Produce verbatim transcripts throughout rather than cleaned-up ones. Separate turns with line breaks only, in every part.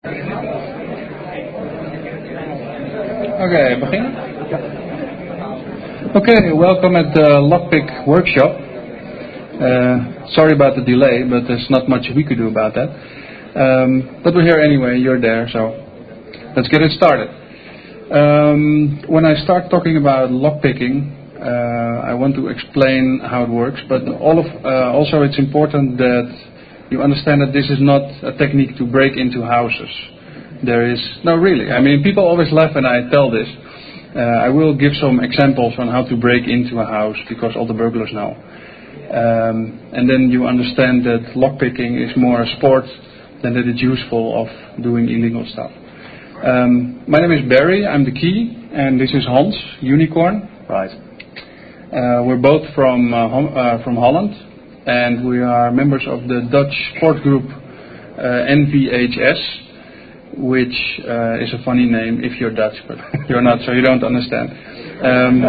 Oké, beginnen? Okay, welcome at the Lockpick workshop. Uh, sorry about the delay, but there's not much we could do about that. Um, but we're here anyway, you're there, so let's get it started. Um, when I start talking about lockpicking, uh, I want to explain how it works, but all of, uh, also it's important that you understand that this is not a technique to break into houses. There is, no really, I mean people always laugh when I tell this. Uh, I will give some examples on how to break into a house because all the burglars know. Um, and then you understand that lockpicking is more a sport than that it's useful of doing illegal stuff. Um, my name is Barry, I'm the key, and this is Hans, Unicorn.
Right.
Uh, we're both from uh, Hom- uh, from Holland, and we are members of the Dutch sport group uh, N V H S, which uh, is a funny name if you're Dutch, but you're not, so you don't understand. Um,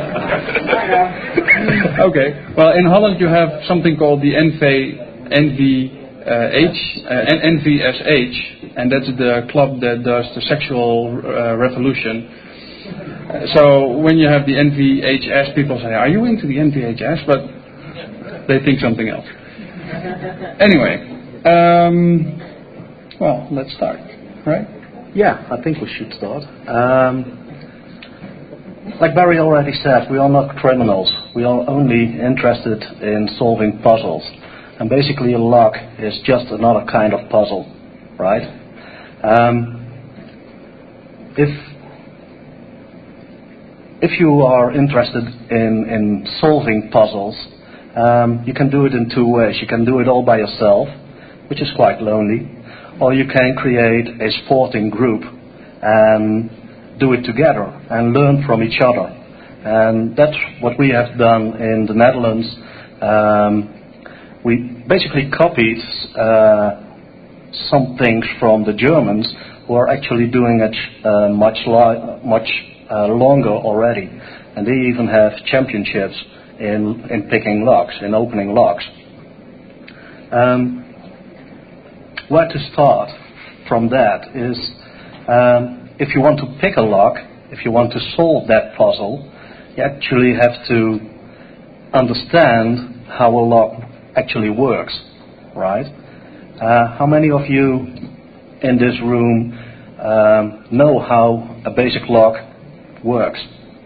okay, well in Holland you have something called the N V H, uh, N V S H, and that's the club that does the sexual uh, revolution. Uh, so when you have the N V H S, people say, are you into the N V H S? But they think something else. Anyway, um, well, let's start, right?
Yeah, I think we should start. Um, like Barry already said, we are not criminals. We are only interested in solving puzzles. And basically a lock is just another kind of puzzle, right? Um, if if you are interested in, in solving puzzles, um, you can do it in two ways. You can do it all by yourself, which is quite lonely, or you can create a sporting group and do it together and learn from each other. And that's what we have done in the Netherlands. Um, we basically copied uh, some things from the Germans who are actually doing it uh, much, li- much uh, longer already. And they even have championships in, in picking locks, in opening locks. Um, where to start from that is um, if you want to pick a lock, if you want to solve that puzzle, you actually have to understand how a lock actually works, right? Uh, how many of you in this room um, know how a basic lock works?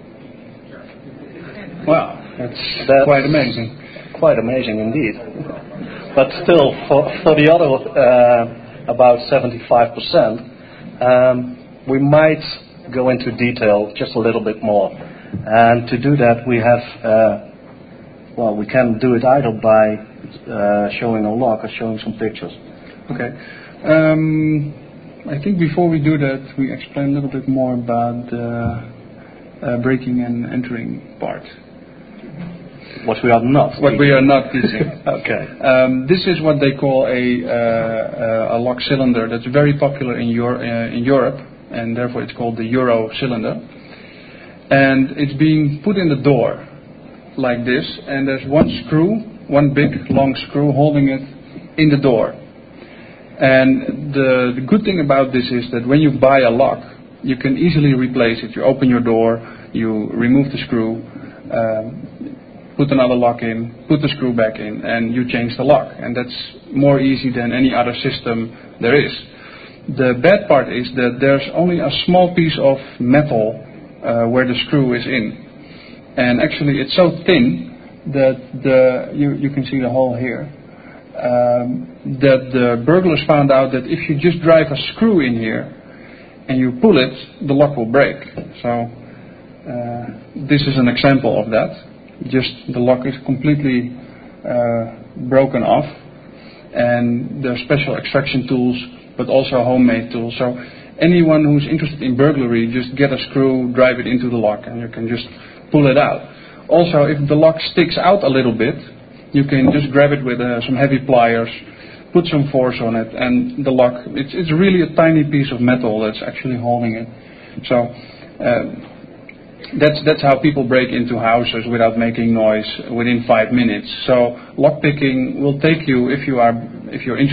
Wow, that's, that's quite amazing.
Quite amazing indeed. But still, for, for the other uh, about seventy-five percent, um, we might go into detail just a little bit more. And to do that, we have, uh, well, we can do it either by uh, showing a lock or showing some pictures.
Okay. Um, I think before we do that, we explain a little bit more about the uh, breaking and entering part.
What we are not.
What we are not teaching.
Okay.
Um, this is what they call a, uh, a lock cylinder that's very popular in, Euro- uh, in Europe, and therefore it's called the Euro cylinder. And it's being put in the door like this, and there's one screw, one big long screw holding it in the door. And the, the good thing about this is that when you buy a lock, you can easily replace it. You open your door, you remove the screw, um, put another lock in, put the screw back in, and you change the lock. And that's more easy than any other system there is. The bad part is that there's only a small piece of metal uh, where the screw is in. And actually it's so thin that the you, you can see the hole here, um, that the burglars found out that if you just drive a screw in here and you pull it, the lock will break. So uh, this is an example of that. Just the lock is completely uh, broken off, and there are special extraction tools, but also homemade tools. So anyone who's interested in burglary, just get a screw, drive it into the lock, and you can just pull it out. Also, if the lock sticks out a little bit, you can just grab it with uh, some heavy pliers, put some force on it, and the lock, it's, it's really a tiny piece of metal that's actually holding it. So uh, That's that's how people break into houses without making noise within five minutes. So lockpicking will take you, if you are if you're interested,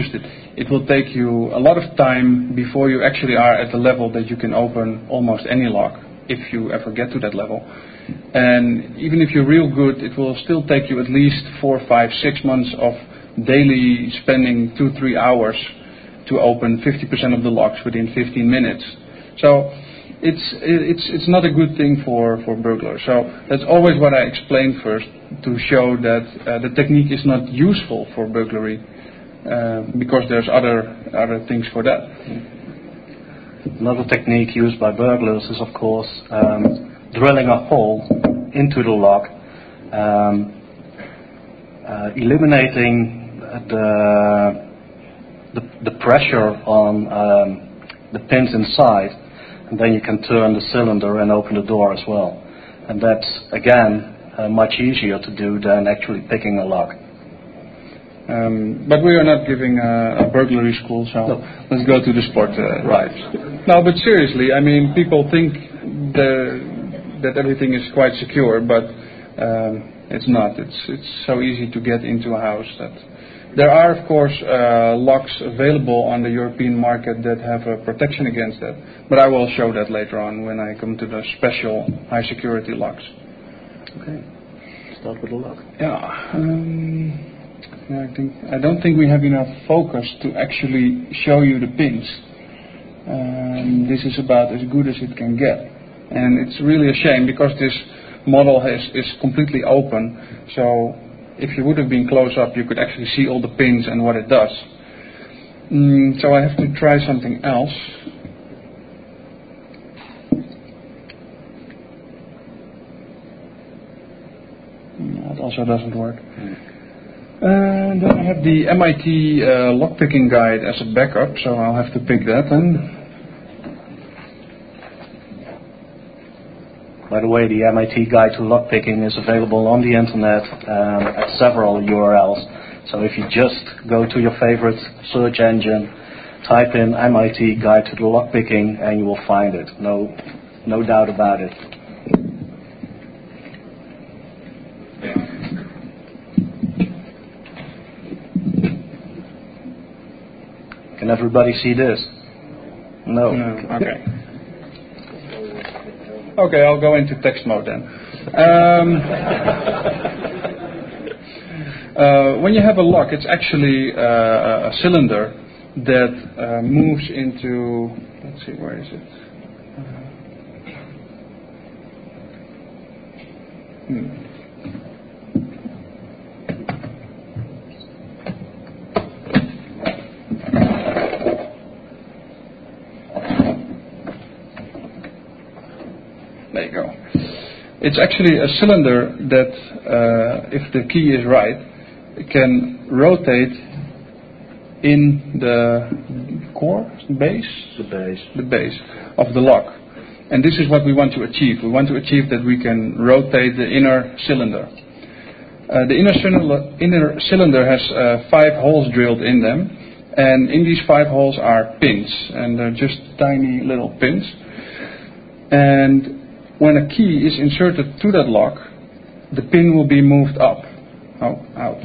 it will take you a lot of time before you actually are at the level that you can open almost any lock, if you ever get to that level. And even if you're real good, it will still take you at least four, five, six months of daily spending two, three hours to open fifty percent of the locks within fifteen minutes. So it's it's it's not a good thing for, for burglars. So that's always what I explain first, to show that uh, the technique is not useful for burglary uh, because there's other other things for that.
Another technique used by burglars is, of course, um, drilling a hole into the lock, um, uh, eliminating the, the the pressure on um, the pins inside, and then you can turn the cylinder and open the door as well. And that's, again, uh, much easier to do than actually picking a lock.
Um, but we are not giving a, a burglary school, so no. Let's go to the sport uh,
right.
No, but seriously, I mean, people think the, that everything is quite secure, but um, it's not. It's it's so easy to get into a house that there are, of course, uh, locks available on the European market that have a protection against that. But I will show that later on when I come to the special high security locks.
Okay. Start with the lock.
Yeah. Um, yeah I think I don't think we have enough focus to actually show you the pins. Um, this is about as good as it can get, and it's really a shame because this model has, is completely open. So if you would have been close up, you could actually see all the pins and what it does. Mm, so I have to try something else. Mm, that also doesn't work. And then I have the M I T uh, lockpicking guide as a backup, so I'll have to pick that then.
By the way, the M I T guide to lockpicking is available on the internet um, at several U R Ls. So if you just go to your favorite search engine, type in M I T guide to the lockpicking, and you will find it. No, no doubt about it. Can everybody see this? No.
No. Okay. Okay, I'll go into text mode then. Um, uh, when you have a lock, it's actually uh, a cylinder that uh, moves into, let's see, where is it? Uh, hmm. There you go. It's actually a cylinder that, uh, if the key is right, it can rotate in the core, base?
The base.
The base of the lock. And this is what we want to achieve. We want to achieve that we can rotate the inner cylinder. Uh, the inner cylinder, inner cylinder has uh, five holes drilled in them. And in these five holes are pins. And they're just tiny little pins. And when a key is inserted to that lock, the pin will be moved up. Oh, out.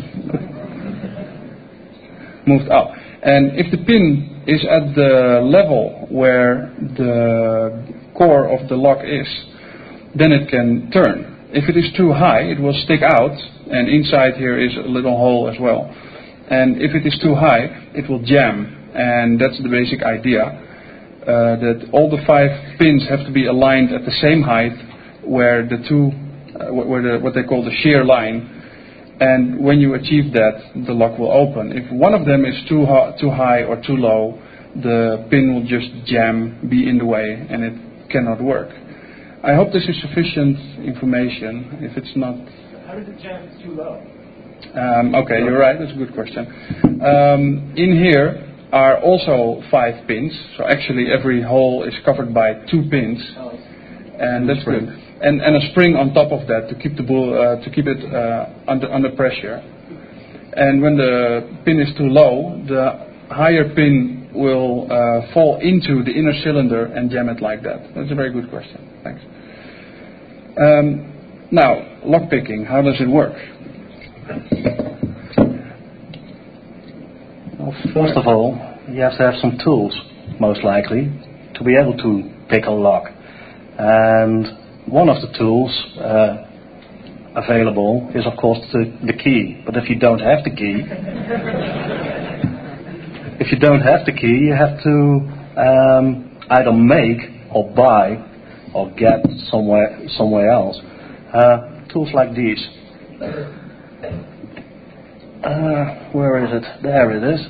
Moved up. And if the pin is at the level where the core of the lock is, then it can turn. If it is too high, it will stick out, and inside here is a little hole as well. And if it is too high, it will jam, and that's the basic idea. Uh, that all the five pins have to be aligned at the same height, where the two, uh, where the, what they call the shear line, and when you achieve that, the lock will open. If one of them is too high, too high or too low, the pin will just jam, be in the way, and it cannot work. I hope this is sufficient information. If it's not,
how did it jam if it's too low?
Um, okay, you're right. That's a good question. Um, in here are also five pins, so actually every hole is covered by two pins,
Oh.
and that's good. And, and a spring on top of that to keep the bull, uh, to keep it uh, under under pressure. And when the pin is too low, the higher pin will uh, fall into the inner cylinder and jam it like that. That's a very good question. Thanks. Um, now, lockpicking. How does it work?
Well, first of all, you have to have some tools, most likely, to be able to pick a lock. And one of the tools uh, available is, of course, the, the key. But if you don't have the key, if you don't have the key, you have to um, either make or buy or get somewhere somewhere else uh, tools like these. Uh, where is it? There it is.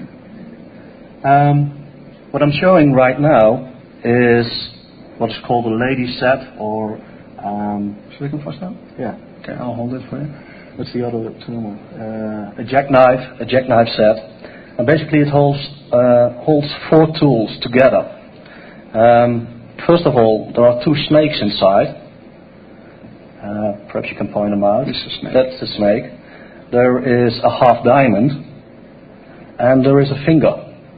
Um, what I'm showing right now is what is called a lady set, or um,
Should I come first now?
yeah.
Okay, I'll hold it for you.
What's the other term? Uh, a jackknife, a jackknife set, and basically it holds uh, holds four tools together. Um, first of all, there are two snakes inside. Uh, perhaps you can point them out.
This is a snake.
That's the snake. There is a half diamond, and there is a finger.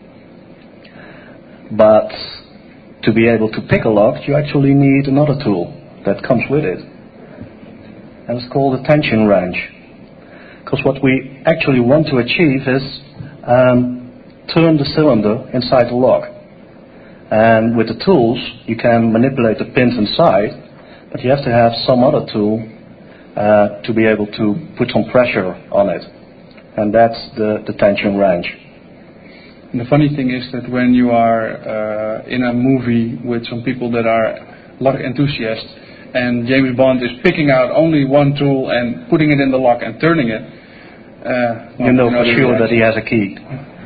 But to be able to pick a lock, you actually need another tool that comes with it. And it's called a tension wrench. Because what we actually want to achieve is um, turn the cylinder inside the lock. And with the tools, you can manipulate the pins inside, but you have to have some other tool uh, to be able to put some pressure on it. And that's the, the tension wrench.
And the funny thing is that when you are uh, in a movie with some people that are lock enthusiasts, and James Bond is picking out only one tool and putting it in the lock and turning it, uh, well,
you know,
you know
for sure that he has a key.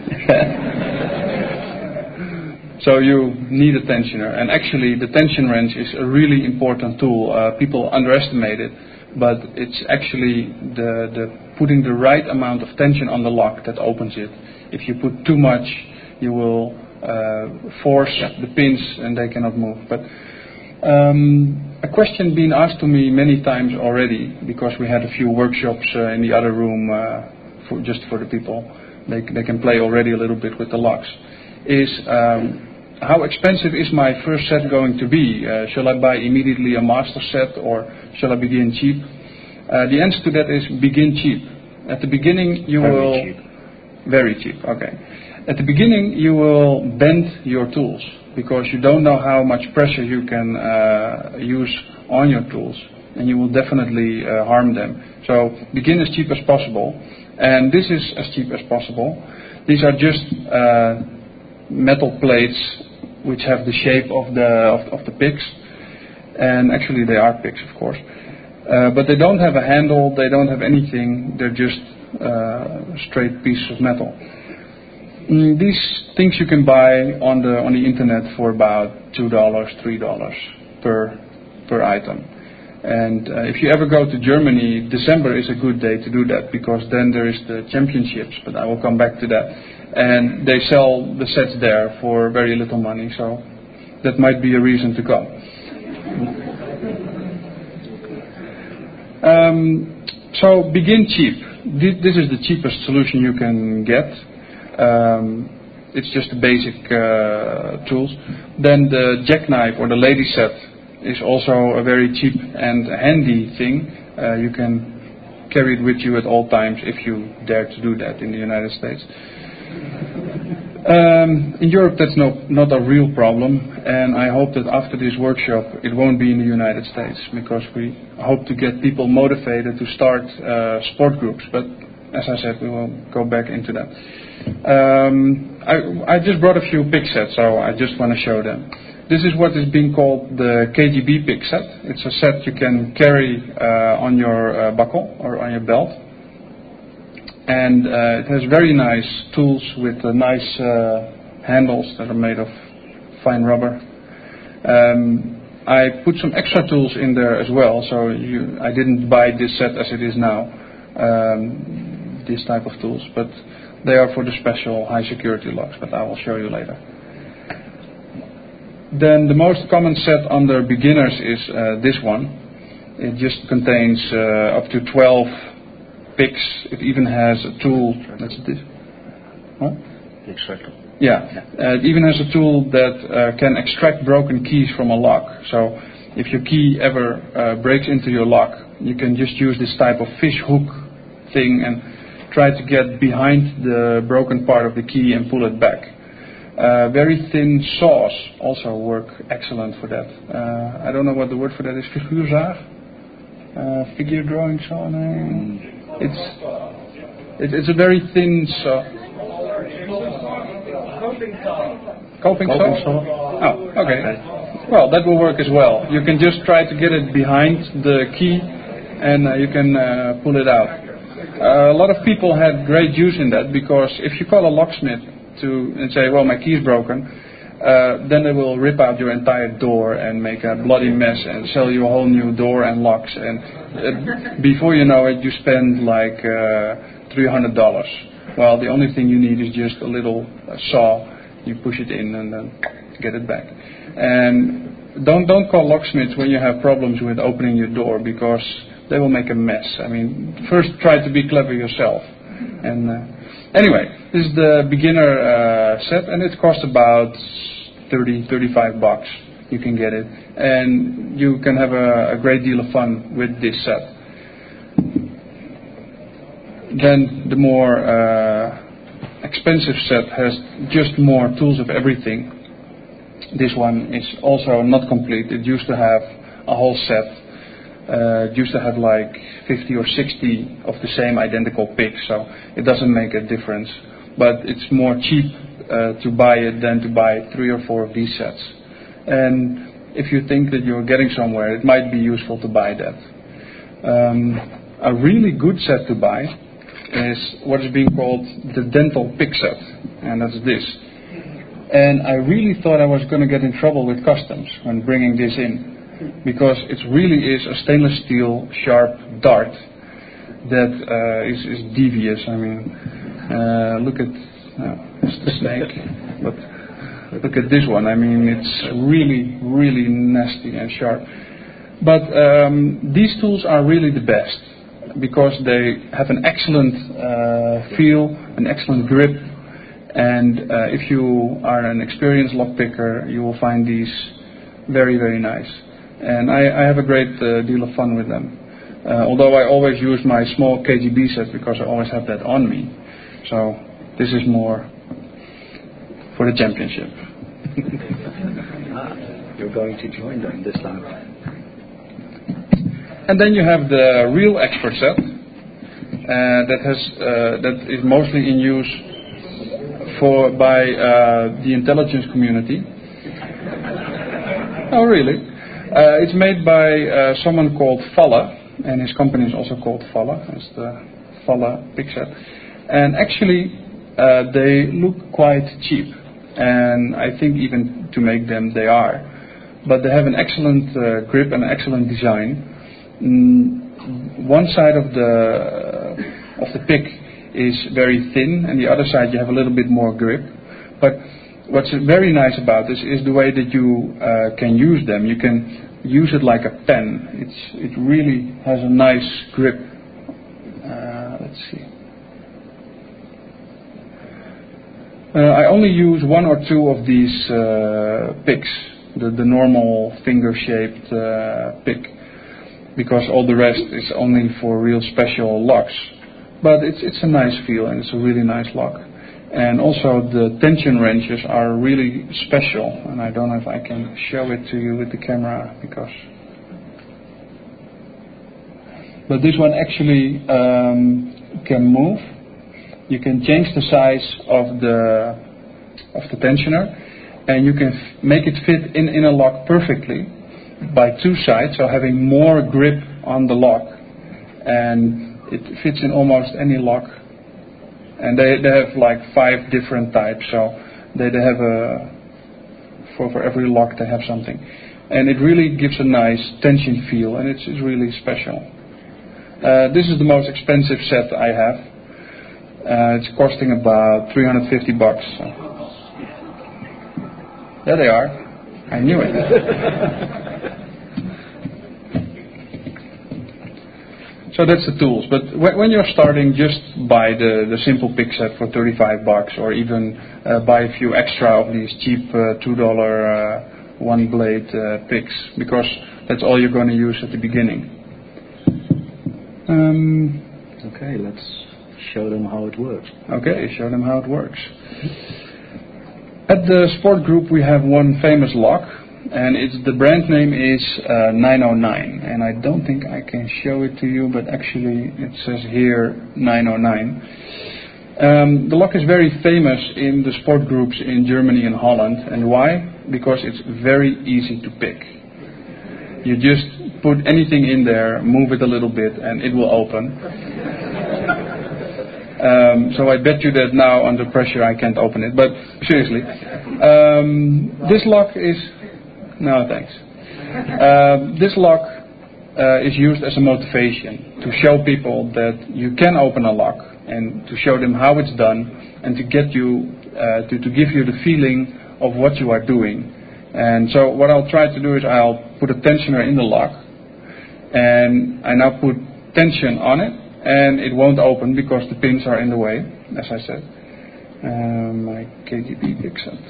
So you need a tensioner, and actually the tension wrench is a really important tool. Uh, people underestimate it, but it's actually the, the putting the right amount of tension on the lock that opens it. If you put too much, you will uh, force the pins and they cannot move. But um, a question being asked to me many times already, because we had a few workshops uh, in the other room uh, for, just for the people. They, they can play already a little bit with the locks. Is um, how expensive is my first set going to be? Uh, shall I buy immediately a master set, or shall I begin cheap? Uh, the answer to that is begin cheap. At the beginning you
Very
will...
cheap.
Very cheap, okay. At the beginning you will bend your tools, because you don't know how much pressure you can uh, use on your tools, and you will definitely uh, harm them. So begin as cheap as possible, and this is as cheap as possible. These are just uh, metal plates which have the shape of the of, of the picks, and actually they are picks, of course, uh, but they don't have a handle, they don't have anything, they're just uh, straight pieces of metal. Mm, these things you can buy on the on the internet for about two dollars, three dollars per per item. And uh, if you ever go to Germany, December is a good day to do that, because then there is the championships, but I will come back to that. And they sell the sets there for very little money, so that might be a reason to come. Um, so begin cheap. This is the cheapest solution you can get. Um, it's just the basic uh, tools. Then the jackknife or the lady set is also a very cheap and handy thing. Uh, you can carry it with you at all times if you dare to do that in the United States. Um, in Europe that's no, not a real problem, and I hope that after this workshop it won't be in the United States, because we hope to get people motivated to start uh, sport groups, but as I said, we will go back into that. Um, I, I just brought a few pick sets, so I just want to show them. This is what is being called the K G B pick set. It's a set you can carry uh, on your uh, buckle or on your belt. And uh, it has very nice tools with uh, nice uh, handles that are made of fine rubber. Um, I put some extra tools in there as well, so you, I didn't buy this set as it is now, um, this type of tools, but they are for the special high security locks, but I will show you later. Then the most common set under beginners is uh, this one. It just contains uh, up to twelve picks. It even has a tool. That's this. Huh?
The extractor.
Yeah. Uh, it even has a tool that uh, can extract broken keys from a lock. So if your key ever uh, breaks into your lock, you can just use this type of fish hook thing and try to get behind the broken part of the key and pull it back. Uh, very thin saws also work excellent for that. Uh, I don't know what the word for that is. Figuurzaag? Uh, figure drawing saw? No. It's, it, it's a very thin saw.
Coping saw.
Coping saw?
Coping saw?
Oh, okay. okay. Well, that will work as well. You can just try to get it behind the key and uh, you can uh, pull it out. Uh, a lot of people had great use in that because if you call a locksmith to and say, well, my key is broken, uh, then they will rip out your entire door and make a bloody mess and sell you a whole new door and locks. And uh, before you know it, you spend like uh, three hundred dollars. Well, the only thing you need is just a little uh, saw. You push it in and then get it back. And don't don't call locksmiths when you have problems with opening your door because they will make a mess. I mean, first try to be clever yourself. And uh, anyway, this is the beginner uh, set, and it costs about thirty, thirty-five bucks. You can get it, and you can have a, a great deal of fun with this set. Then the more uh, expensive set has just more tools of everything. This one is also not complete. It used to have a whole set. Uh, it used to have like fifty or sixty of the same identical picks, so it doesn't make a difference. But it's more cheap uh, to buy it than to buy three or four of these sets. And if you think that you're getting somewhere, it might be useful to buy that. Um, a really good set to buy is what is being called the dental pick set, and that's this. And I really thought I was going to get in trouble with customs when bringing this in, because it really is a stainless steel sharp dart that uh, is, is devious. I mean, uh, look at uh, it's the snake, but look at this one. I mean, it's really, really nasty and sharp. But um, these tools are really the best because they have an excellent uh, feel, an excellent grip. And uh, if you are an experienced lockpicker, you will find these very, very nice. And I, I have a great uh, deal of fun with them. Uh, although I always use my small K G B set because I always have that on me. So this is more for the championship.
ah, you're going to join them this time.
And then you have the real expert set uh, that has uh, that is mostly in use for by uh, the intelligence community. Oh, really? Uh, it's made by uh, someone called Falla, and his company is also called Falla. It's the Falla pick set. And actually, uh, they look quite cheap, and I think even to make them they are. But they have an excellent uh, grip and an excellent design. Mm, one side of the of the pick is very thin, and the other side you have a little bit more grip. But what's very nice about this is the way that you uh, can use them. You can use it like a pen. It's it really has a nice grip. Uh, let's see. Uh, I only use one or two of these uh, picks, the, the normal finger-shaped uh, pick, because all the rest is only for real special locks. But it's it's a nice feel and it's a really nice lock. And also the tension wrenches are really special. And I don't know if I can show it to you with the camera because. But this one actually um, can move. You can change the size of the of the tensioner, and you can f- make it fit in in a lock perfectly by two sides, so having more grip on the lock, and it fits in almost any lock. And they, they have like five different types, so they, they have a, for, for every lock they have something. And it really gives a nice tension feel, and it's, it's really special. Uh, this is the most expensive set I have. Uh, it's costing about three hundred fifty bucks. So. There they are. I knew it. So that's the tools. But when you're starting, just buy the, the simple pick set for thirty-five bucks, or even uh, buy a few extra of these cheap uh, two dollar uh, one blade uh, picks, because that's all you're going to use at the beginning. Um,
okay, let's show them how it works.
Okay, show them how it works. At the sport group we have one famous lock, and it's the brand name is uh, nine oh nine, and I don't think I can show it to you, but actually it says here nine oh nine. Um, the lock is very famous in the sport groups in Germany and Holland, and why? Because it's very easy to pick. You just put anything in there, move it a little bit, and it will open. Um, so I bet you that now under pressure I can't open it, but seriously. Um, this lock is... No, thanks. Uh, this lock uh, is used as a motivation to show people that you can open a lock and to show them how it's done and to get you, uh, to, to give you the feeling of what you are doing. And so what I'll try to do is I'll put a tensioner in the lock and I now put tension on it and it won't open because the pins are in the way, as I said. Um, my K G B picks up.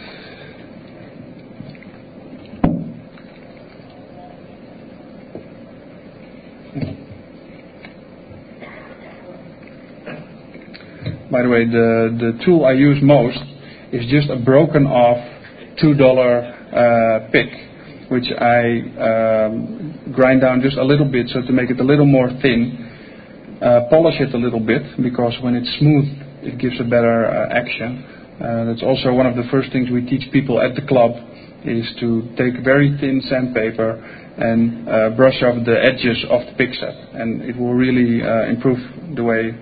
By the way, the, the tool I use most is just a broken off two dollar uh, pick, which I um, grind down just a little bit so to make it a little more thin, uh, polish it a little bit because when it's smooth it gives a better uh, action. Uh, that's also one of the first things we teach people at the club is to take very thin sandpaper and uh, brush off the edges of the pick set, and it will really uh, improve the way.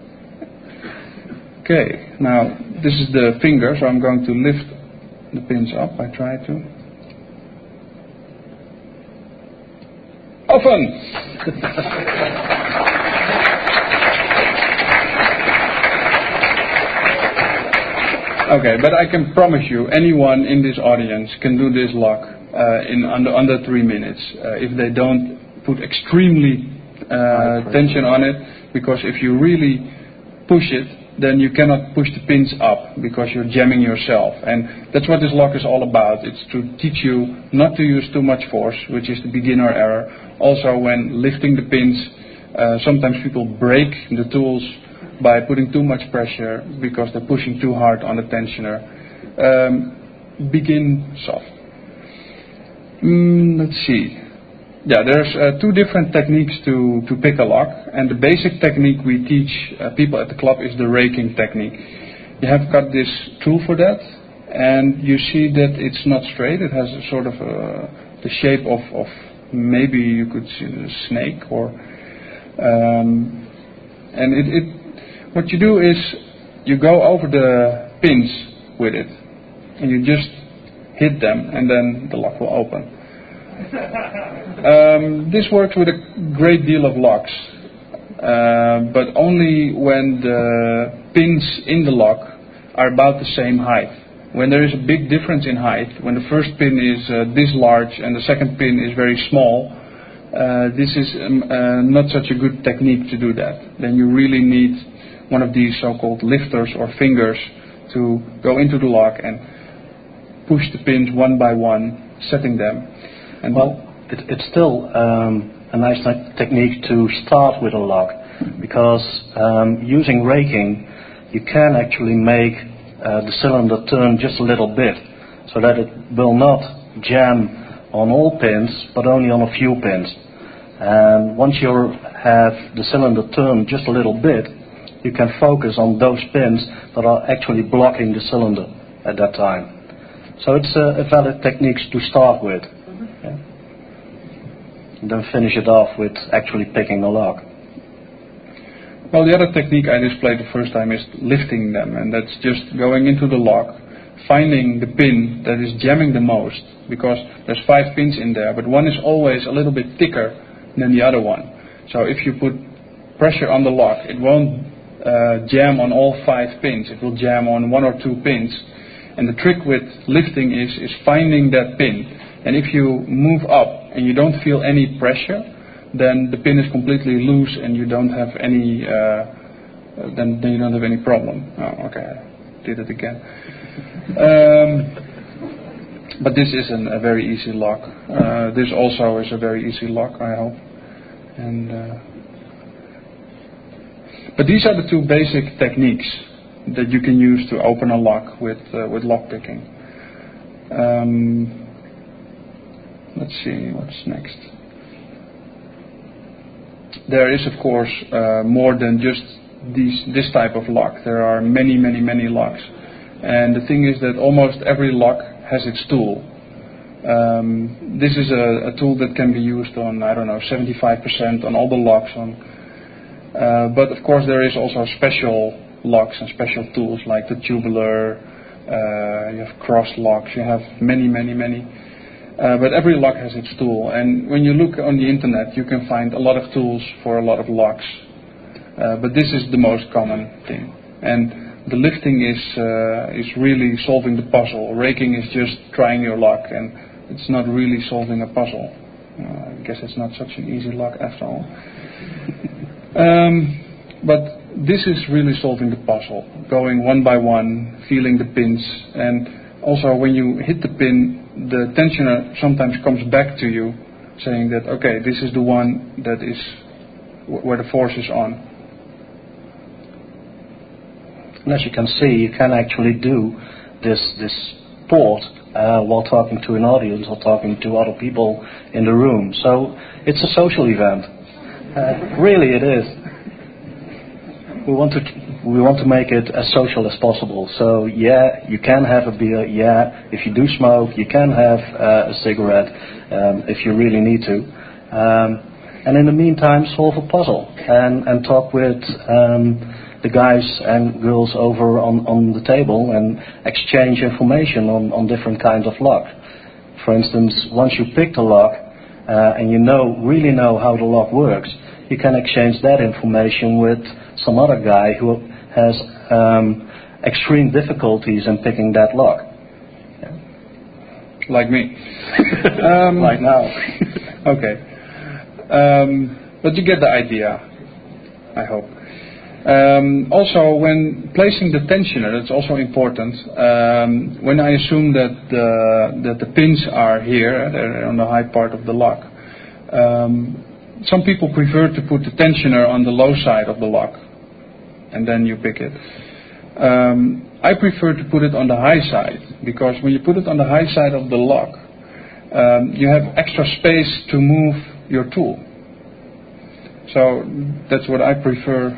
Okay, now this is the finger, so I'm going to lift the pins up. I try to. Open! Okay, but I can promise you, anyone in this audience can do this lock uh, in under under three minutes uh, if they don't put extremely uh, tension on it. Because if you really push it, then you cannot push the pins up because you're jamming yourself. And that's what this lock is all about. It's to teach you not to use too much force, which is the beginner error. Also, when lifting the pins, uh, sometimes people break the tools by putting too much pressure because they're pushing too hard on the tensioner. Um, begin soft. Mm, let's see. Yeah, there's uh, two different techniques to, to pick a lock, and the basic technique we teach uh, people at the club is the raking technique. You have got this tool for that, and you see that it's not straight. It has a sort of a, the shape of, of maybe you could see a snake, or um, and it, it what you do is you go over the pins with it, and you just hit them, and then the lock will open. Um, this works with a great deal of locks, uh, but only when the pins in the lock are about the same height. When there is a big difference in height, when the first pin is uh, this large and the second pin is very small, uh, this is um, uh, not such a good technique to do that. Then you really need one of these so-called lifters or fingers to go into the lock and push the pins one by one, setting them. And
well, it, it's still um, a nice te- technique to start with a lock, because um, using raking, you can actually make uh, the cylinder turn just a little bit, so that it will not jam on all pins, but only on a few pins. And once you have the cylinder turn just a little bit, you can focus on those pins that are actually blocking the cylinder at that time. So it's a, a valid technique to start with. Yeah. And then finish it off with actually picking the lock.
Well, the other technique I displayed the first time is lifting them, and that's just going into the lock, finding the pin that is jamming the most, because there's five pins in there, but one is always a little bit thicker than the other one. So if you put pressure on the lock, it won't uh, jam on all five pins, it will jam on one or two pins. And the trick with lifting is, is finding that pin. And if you move up and you don't feel any pressure, then the pin is completely loose and you don't have any, uh, then, then you don't have any problem. Oh, okay, I did it again. Um, but this isn't a very easy lock. Uh, this also is a very easy lock, I hope. And uh, But these are the two basic techniques that you can use to open a lock with uh, with lockpicking. Um, let's see what's next. There is, of course, uh, more than just these, this type of lock. There are many, many, many locks. And the thing is that almost every lock has its tool. Um, this is a, a tool that can be used on, I don't know, seventy-five percent on all the locks. On, uh, but of course there is also special locks and special tools like the tubular, uh, you have cross locks, you have many, many, many. Uh, but every lock has its tool, and when you look on the internet you can find a lot of tools for a lot of locks. Uh, but this is the most common thing. And the lifting is uh, is really solving the puzzle. Raking is just trying your luck, and it's not really solving a puzzle. Uh, I guess it's not such an easy lock after all. um, but this is really solving the puzzle, going one by one, feeling the pins, and also when you hit the pin, the tensioner sometimes comes back to you saying that, okay, this is the one that is w- where the force is on.
And as you can see, you can actually do this this sport uh, while talking to an audience or talking to other people in the room. So it's a social event. Uh, really, it is. We want to we want to make it as social as possible. So yeah, you can have a beer. Yeah, if you do smoke, you can have uh, a cigarette um, if you really need to. Um, and in the meantime, solve a puzzle and and talk with um, the guys and girls over on, on the table and exchange information on, on different kinds of lock. For instance, once you pick the lock uh, and you know really know how the lock works, you can exchange that information with some other guy who has um, extreme difficulties in picking that lock.
Yeah. Like me. um,
like now.
Okay. Um, but you get the idea, I hope. Um, also, when placing the tensioner, it's also important. Um, when I assume that the, that the pins are here, they're on the high part of the lock, um, some people prefer to put the tensioner on the low side of the lock, and then you pick it. Um, I prefer to put it on the high side, because when you put it on the high side of the lock, um, you have extra space to move your tool. So that's what I prefer.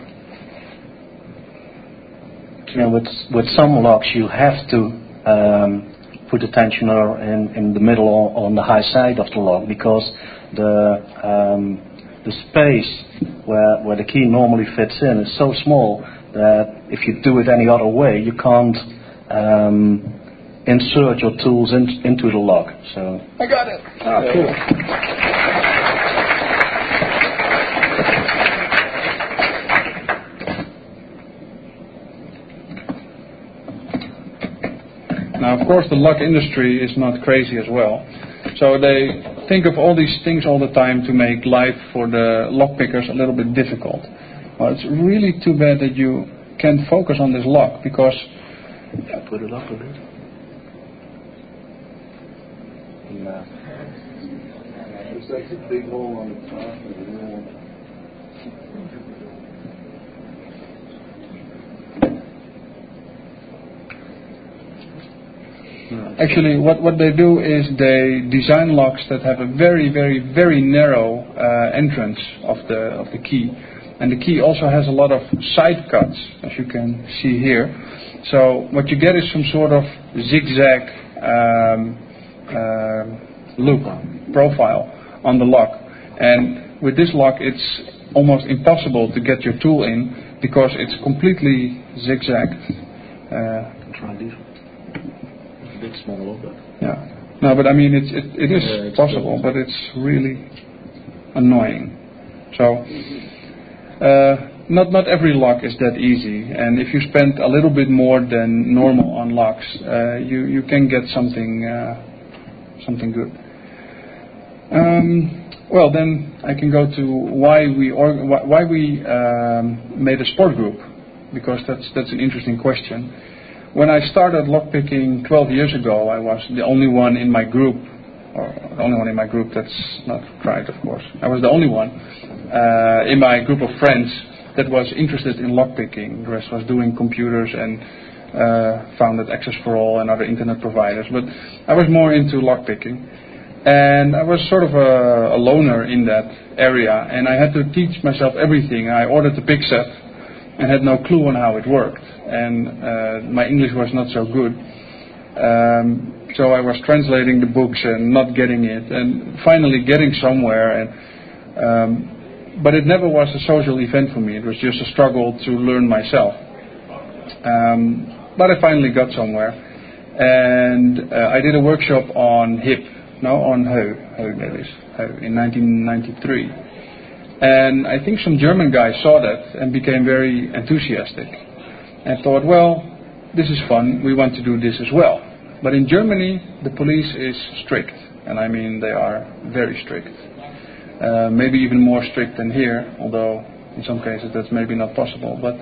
Yeah, with with some locks you have to um, put the tensioner in, in the middle or on the high side of the lock, because the um, the space where where the key normally fits in is so small that if you do it any other way, you can't um, insert your tools in, into the lock. So
I got it.
Ah, cool.
Now, of course, the lock industry is not crazy as well. So they think of all these things all the time to make life for the lock pickers a little bit difficult. Well, it's really too bad that you can't focus on this lock, because...
Yeah, put it up a bit. No. There's like a big hole on the top of the wall.
Actually, what, what they do is they design locks that have a very, very, very narrow uh, entrance of the of the key, and the key also has a lot of side cuts, as you can see here. So what you get is some sort of zigzag um, uh, look profile on the lock, and with this lock, it's almost impossible to get your tool in because it's completely zigzagged. Uh,
Try this. Bit small, but
yeah. No, but I mean, it's, it, it is
yeah, it's
possible,
cool.
but it's really annoying. So, uh, not not every lock is that easy, and if you spend a little bit more than normal on locks, uh, you you can get something uh, something good. Um, well, then I can go to why we or, why we um, made a sport group, because that's that's an interesting question. When I started lockpicking twelve years ago, I was the only one in my group, or the only one in my group, that's not right, of course. I was the only one uh, in my group of friends that was interested in lockpicking. The rest was doing computers and uh, founded Access for All and other internet providers. But I was more into lockpicking. And I was sort of a, a loner in that area, and I had to teach myself everything. I ordered the pick set and had no clue on how it worked. And uh, my English was not so good. Um, so I was translating the books and not getting it, and finally getting somewhere. And um, but it never was a social event for me. It was just a struggle to learn myself. Um, but I finally got somewhere, and uh, I did a workshop on H I P, no, on H O, H O that is, H O, in nineteen ninety-three. And I think some German guys saw that and became very enthusiastic and thought, well, this is fun, we want to do this as well. But in Germany, the police is strict, and I mean they are very strict. Uh, maybe even more strict than here, although in some cases that's maybe not possible. But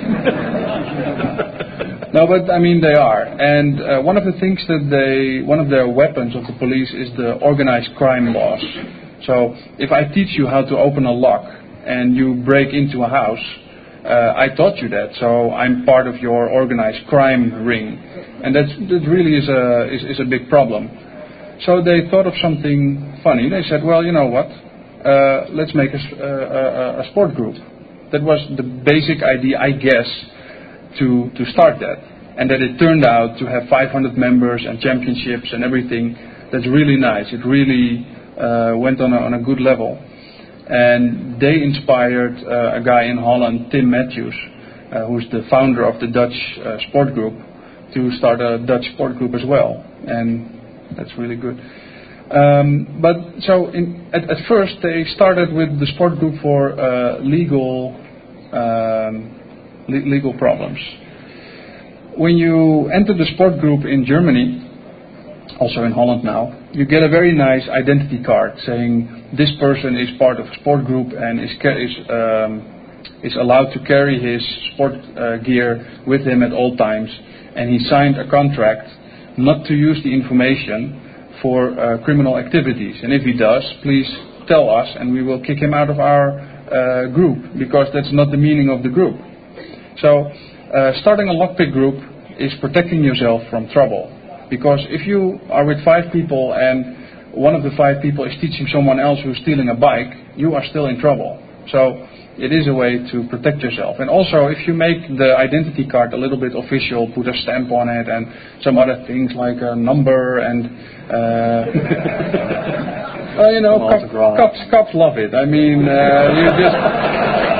no, but I mean they are. And uh, one of the things that they, one of their weapons of the police is the organized crime laws. So if I teach you how to open a lock and you break into a house, uh, I taught you that, so I'm part of your organized crime ring, and that's, that really is a is, is a big problem. So they thought of something funny. They said, well, you know what? Uh, let's make a, a, a sport group. That was the basic idea, I guess, to to start that, and that it turned out to have five hundred members and championships and everything. That's really nice. It really uh, went on a, on a good level. And they inspired uh, a guy in Holland, Tim Matthews, uh, who's the founder of the Dutch uh, sport group, to start a Dutch sport group as well. And that's really good. Um, but so in, at, at first they started with the sport group for uh, legal um, le- legal problems. When you enter the sport group in Germany, also in Holland now, you get a very nice identity card saying this person is part of a sport group and is ca- is, um, is allowed to carry his sport uh, gear with him at all times, and he signed a contract not to use the information for uh, criminal activities. And if he does, please tell us and we will kick him out of our uh, group, because that's not the meaning of the group. So uh, starting a lockpick group is protecting yourself from trouble. Because if you are with five people and one of the five people is teaching someone else who's stealing a bike, you are still in trouble. So it is a way to protect yourself. And also, if you make the identity card a little bit official, put a stamp on it and some other things like a number and, uh, well, you know, cops, cops, cops love it. I mean, uh, you just...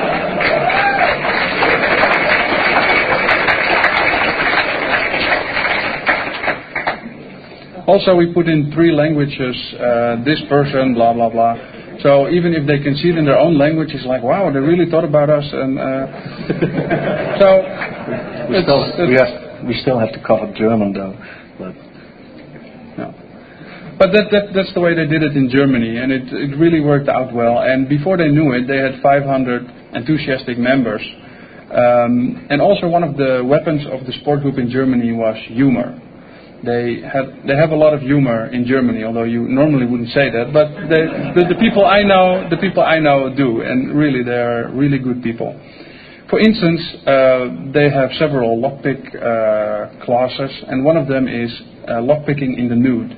Also, we put in three languages, uh, this person, blah, blah, blah. So even if they can see it in their own language, it's like, wow, they really thought about us. And uh, so
we still, we, have, we still have to cover German, though. But,
no. but that, that, that's the way they did it in Germany, and it, it really worked out well. And before they knew it, they had five hundred enthusiastic members. Um, and also one of the weapons of the sport group in Germany was humor. They have they have a lot of humor in Germany, although you normally wouldn't say that. But they, the, the people I know, the people I know do, and really they're really good people. For instance, uh, they have several lockpick uh, classes, and one of them is uh, lockpicking in the nude.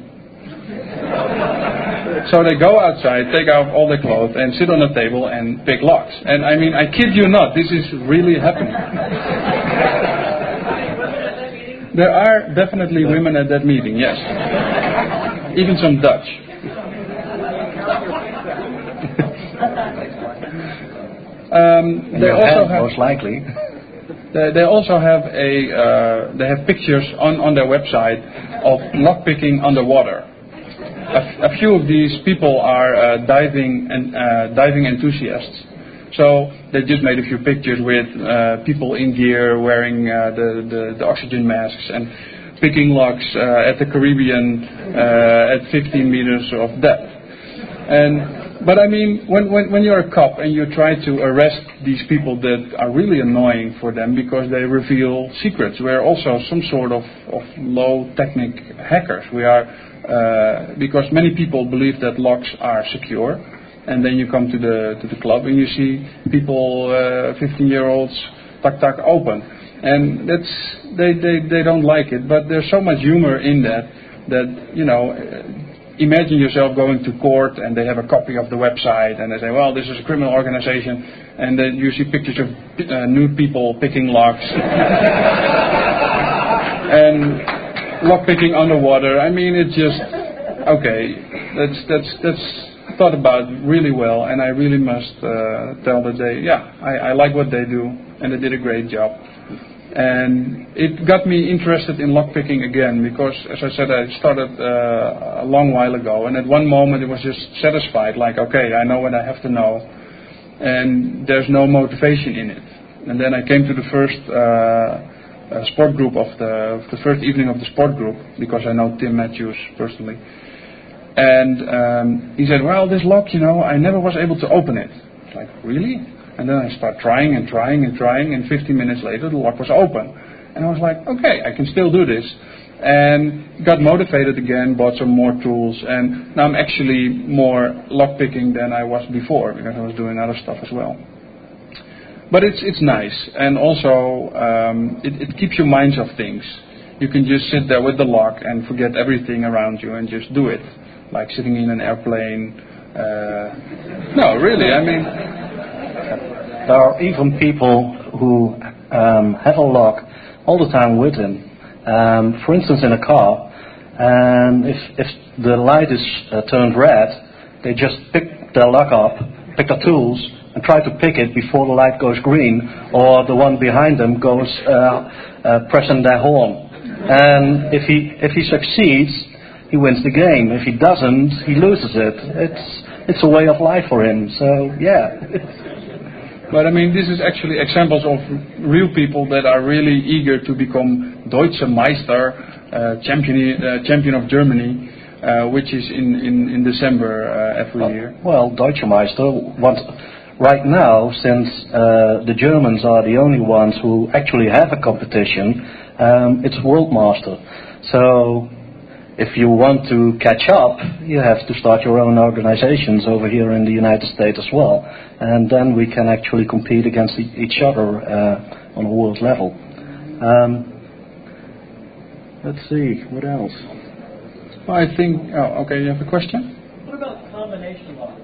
So they go outside, take off all their clothes, and sit on a table and pick locks. And I mean, I kid you not, this is really happening. There are definitely women at that meeting, yes. Even some Dutch. um, they also have,
most likely.
They, they also have a uh, they have pictures on, on their website of lockpicking underwater. A, a few of these people are uh, diving and uh, diving enthusiasts. So they just made a few pictures with uh, people in gear wearing uh, the, the, the oxygen masks and picking locks uh, at the Caribbean uh, at fifteen meters of depth. And but I mean, when, when, when you're a cop and you try to arrest these people that are really annoying for them because they reveal secrets, we're also some sort of, of low technic hackers. We are uh, because many people believe that locks are secure. and then you come to the to the club and you see people, uh, fifteen-year-olds, tuck tuck open, and that's they, they they don't like it. But there's so much humor in that that you know. Imagine yourself going to court and they have a copy of the website and they say, well, this is a criminal organization, and then you see pictures of uh, nude people picking locks and lock picking underwater. I mean, it's just okay. That's that's that's thought about really well, and I really must uh, tell that they, yeah, I, I like what they do, and they did a great job. And it got me interested in lockpicking again because, as I said, I started uh, a long while ago, and at one moment it was just satisfied, like, okay, I know what I have to know, and there's no motivation in it. And then I came to the first uh, uh, sport group of the, the first evening of the sport group, because I know Tim Matthews personally. And um, he said, well, this lock, you know, I never was able to open it. It's like, really? And then I start trying and trying and trying, and fifteen minutes later the lock was open. And I was like, okay, I can still do this. And got motivated again, bought some more tools, and now I'm actually more lockpicking than I was before, because I was doing other stuff as well. But it's it's nice, and also um, it, it keeps your minds off things. You can just sit there with the lock and forget everything around you and just do it, like sitting in an airplane. Uh, no, really, I mean...
There are even people who um, have a lock all the time with them. Um, for instance, in a car, and if, if the light is uh, turned red, they just pick their lock up, pick their tools, and try to pick it before the light goes green, or the one behind them goes uh, uh, pressing their horn. And if he if he succeeds, he wins the game. If he doesn't, he loses it. It's it's a way of life for him. So yeah.
But I mean, this is actually examples of real people that are really eager to become Deutsche Meister, uh, champion, uh, champion of Germany, uh, which is in, in, in December uh, every
well,
year.
Well, Deutsche Meister, what, right now, since uh, the Germans are the only ones who actually have a competition, um, it's World Master. So if you want to catch up, you have to start your own organizations over here in the United States as well. And then we can actually compete against e- each other uh, on a world level. Um, let's see, what else?
Well, I think, oh, okay, you have a question?
What about combination locks?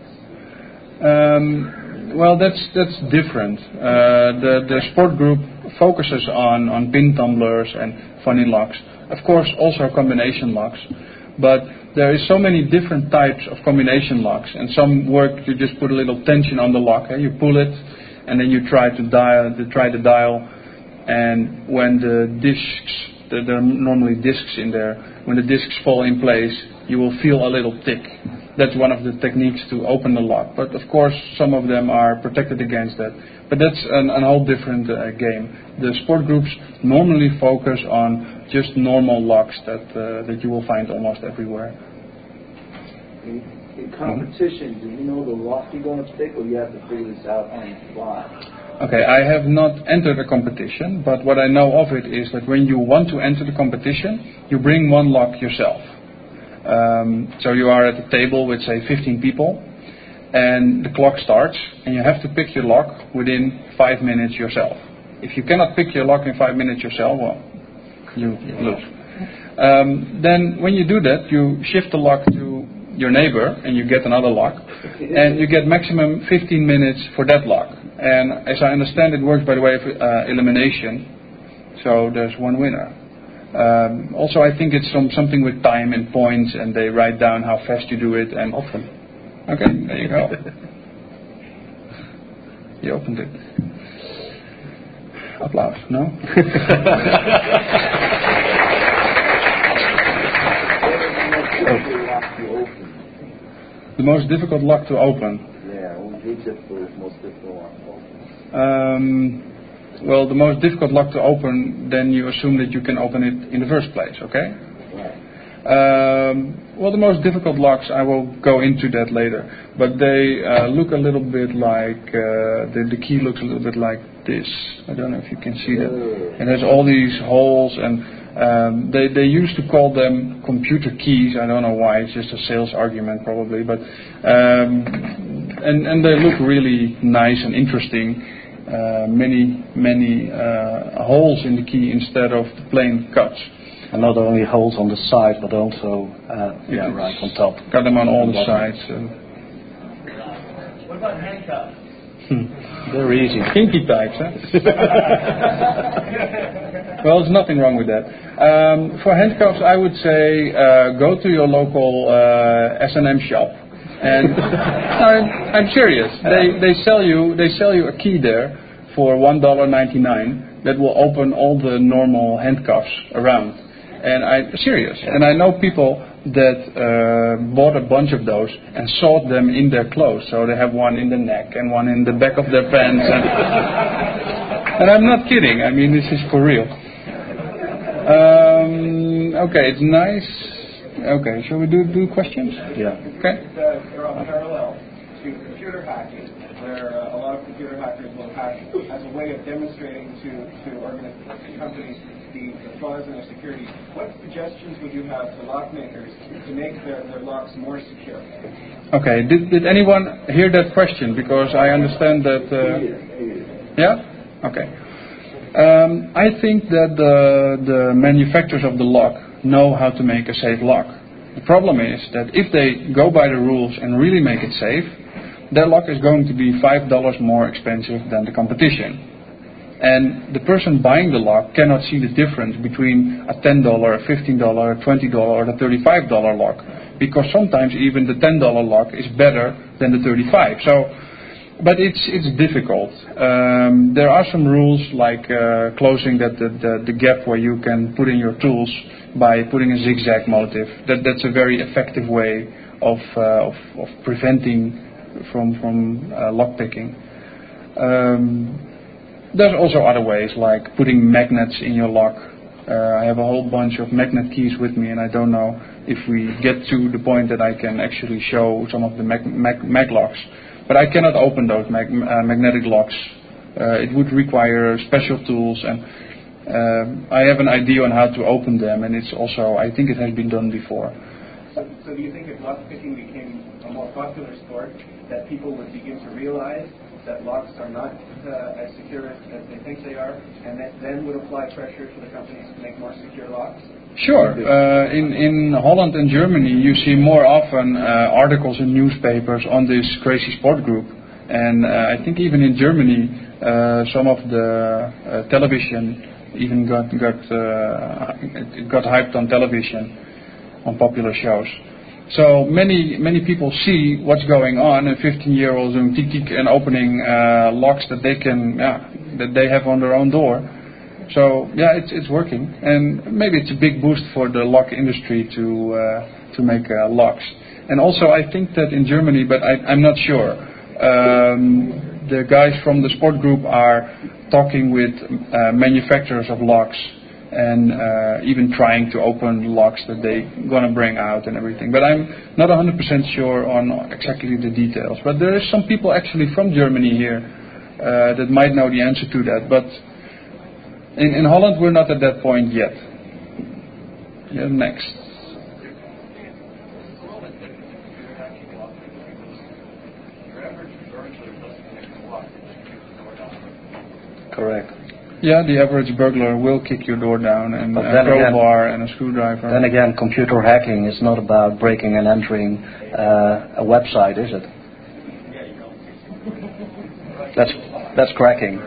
Um, well, that's that's different. Uh, the, the sport group focuses on, on pin tumblers and funny locks. Of course, also combination locks, but there is so many different types of combination locks, and some work you just put a little tension on the lock, eh? You pull it, and then you try to dial, to try the dial, and when the discs, there are normally discs in there, when the discs fall in place, you will feel a little tick. That's one of the techniques to open the lock, but of course some of them are protected against that. But that's an, an whole different uh, game. The sport groups normally focus on just normal locks that uh, that you will find almost everywhere.
In, in competition, mm-hmm. do you know the lock you're going to pick, or you have to figure this out on the fly?
Okay, I have not entered a competition, but what I know of it is that when you want to enter the competition, you bring one lock yourself. Um, so you are at a table with, say, fifteen people, and the clock starts, and you have to pick your lock within five minutes yourself. If you cannot pick your lock in five minutes yourself, well, you lose. Um, then when you do that, you shift the lock to your neighbor, and you get another lock, and you get maximum fifteen minutes for that lock. And as I understand, it works by the way of uh, elimination, so there's one winner. Um, also, I think it's some, something with time and points, and they write down how fast you do it, and often. Okay, there you go. You opened it. Applause, no? The most difficult lock to open?
Yeah, which is the most difficult lock to open?
Um, well, the most difficult lock to open, then you assume that you can open it in the first place, okay?
Right.
Um, well, the most difficult locks, I will go into that later, but they uh, look a little bit like, uh, the, the key looks a little bit like this. I don't know if you can see that. It has all these holes, and um, they, they used to call them computer keys. I don't know why, it's just a sales argument probably, but um, and and they look really nice and interesting. Uh, many many uh, holes in the key instead of the plain cuts.
And not only holes on the side, but also uh, yeah, right on top.
Got them on all the sides. And
What about handcuffs?
Very easy.
kinky types, huh? Well, there's nothing wrong with that. Um, for handcuffs, I would say uh, go to your local uh, S and M shop, and I'm, I'm serious. They they sell you they sell you a key there for one dollar ninety-nine that will open all the normal handcuffs around. And I serious, and I know people that uh, bought a bunch of those and sewed them in their clothes. So they have one in the neck and one in the back of their pants. And, and I'm not kidding. I mean, this is for real. Um, okay, it's nice. Okay, shall we do do questions?
Yeah.
Okay.
Uh, draw a parallel to computer hacking, where uh, a lot of computer hackers will hack as a way of demonstrating to to organizations, companies, the, the flaws in their security. What suggestions would you have to lock makers to make their, their locks more secure?
Okay. Did did anyone hear that question? Because I understand that. Uh, yeah. Okay. Um, I think that the the manufacturers of the lock know how to make a safe lock. The problem is that if they go by the rules and really make it safe, their lock is going to be five dollars more expensive than the competition. And the person buying the lock cannot see the difference between a ten dollars, a fifteen dollars, a twenty dollars, or the thirty-five dollars lock. Because sometimes even the ten dollars lock is better than the thirty-five dollars. So, but it's it's difficult. Um, there are some rules like uh, closing that the, the, the gap where you can put in your tools by putting a zigzag motif. That that's a very effective way of uh, of, of preventing from from uh, lock picking. Um, there's also other ways like putting magnets in your lock. Uh, I have a whole bunch of magnet keys with me, and I don't know if we get to the point that I can actually show some of the mag, mag, mag locks. But I cannot open those mag, uh, magnetic locks. Uh, it would require special tools, and uh, I have an idea on how to open them, and it's also, I think it has been done before.
So, so do you think if lock picking became a more popular sport, that people would begin to realize that locks are not uh, as secure as, as they think they are, and that then would apply pressure to the companies to make more secure locks?
Sure. Uh, in, in Holland and Germany, you see more often uh, articles in newspapers on this crazy sport group. And uh, I think even in Germany, uh, some of the uh, television even got got uh, it got hyped on television, on popular shows. So many many people see what's going on, and fifteen-year-olds doing tick tick and opening uh, locks that they can yeah, that they have on their own door. So yeah, it's it's working, and maybe it's a big boost for the lock industry to uh, to make uh, locks. And also, I think that in Germany, but I, I'm not sure. Um, the guys from the sport group are talking with uh, manufacturers of locks, and uh, even trying to open locks that they're gonna bring out and everything. But I'm not one hundred percent sure on exactly the details. But there is some people actually from Germany here uh, that might know the answer to that. But In, in Holland, we're not at that point yet. Yeah, next.
Correct.
Yeah, the average burglar will kick your door down, and
But
a
then again-
crowbar and a screwdriver.
Then again, computer hacking is not about breaking and entering uh, a website, is it? That's that's cracking.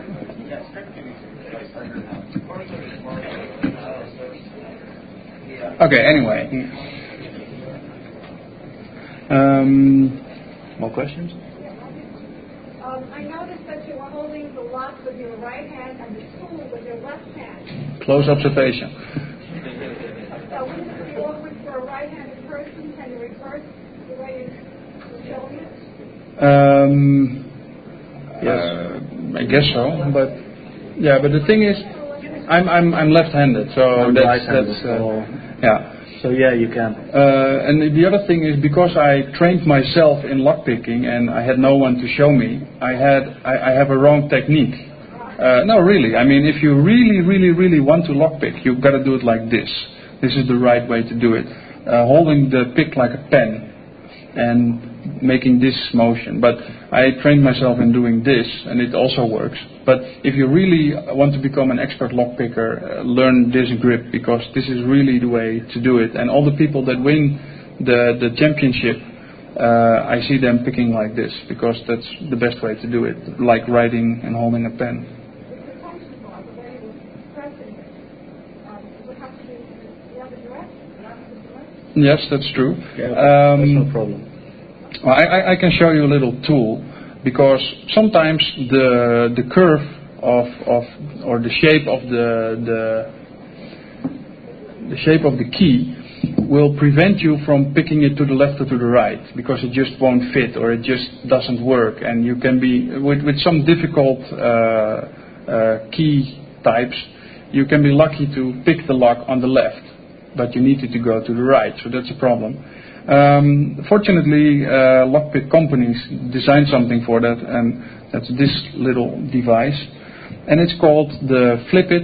Okay, anyway. Um,
More questions?
Um, I noticed that you were holding the lock with your right hand and the tool with your left hand.
close observation.
So wouldn't it be awkward for a right-handed person? Can you reverse the way you're showing it?
Um,
Yes.
uh, I guess so, but yeah, but the thing is, I'm I'm I'm left-handed, so
I'm
that's
right-handed,
that's uh,
so-
yeah.
So yeah, you can.
Uh, and the other thing is, because I trained myself in lockpicking and I had no one to show me, I had I, I have a wrong technique. Uh, no, really. I mean, if you really, really, really want to lockpick, you've got to do it like this. This is the right way to do it. Uh, holding the pick like a pen and making this motion. But I trained myself in doing this, and it also works. But if you really want to become an expert lockpicker, uh, learn this grip, because this is really the way to do it. And all the people that win the, the championship, uh, I see them picking like this, because that's the best way to do it, like writing and holding a pen. Yes, that's true.
Yeah,
um,
that's no problem.
Well, I, I can show you a little tool, because sometimes the the curve of of or the shape of the the the shape of the key will prevent you from picking it to the left or to the right, because it just won't fit or it just doesn't work. And you can be with with some difficult uh, uh, key types, you can be lucky to pick the lock on the left, but you need it to go to the right, so that's a problem. Um, fortunately, uh, lockpick companies designed something for that, and that's this little device, and it's called the Flip It.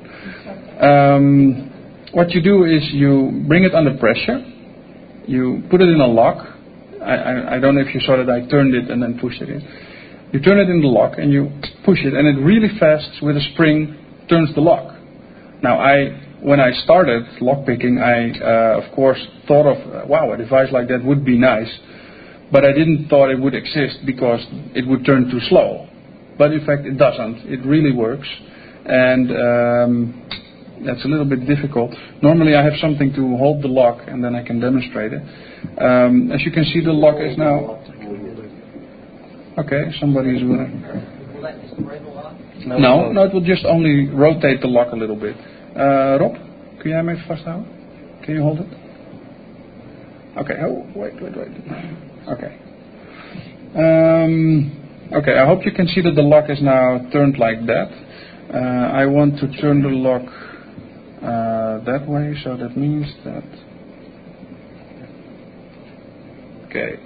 Um, what you do is you bring it under pressure, you put it in a lock. I, I, I don't know if you saw that I turned it and then pushed it in. You turn it in the lock and you push it, and it really fast with a spring turns the lock. Now, I when I started lockpicking, I uh, of course thought of uh, wow, a device like that would be nice, but I didn't thought it would exist because it would turn too slow. But in fact, it doesn't. It really works, and um, that's a little bit difficult. Normally, I have something to hold the lock, and then I can demonstrate it. Um, as you can see, the lock is now. Okay, somebody is willing.
Will that destroy the lock?
No, no, it will just only rotate the lock a little bit. Uh, Rob, kun jij hem even vasthouden? Can you hold it? Okay, oh, wait, wait, wait. Okay. Um, okay, I hope you can see that the lock is now turned like that. Uh, I want to turn the lock uh, that way, so that means that... Okay.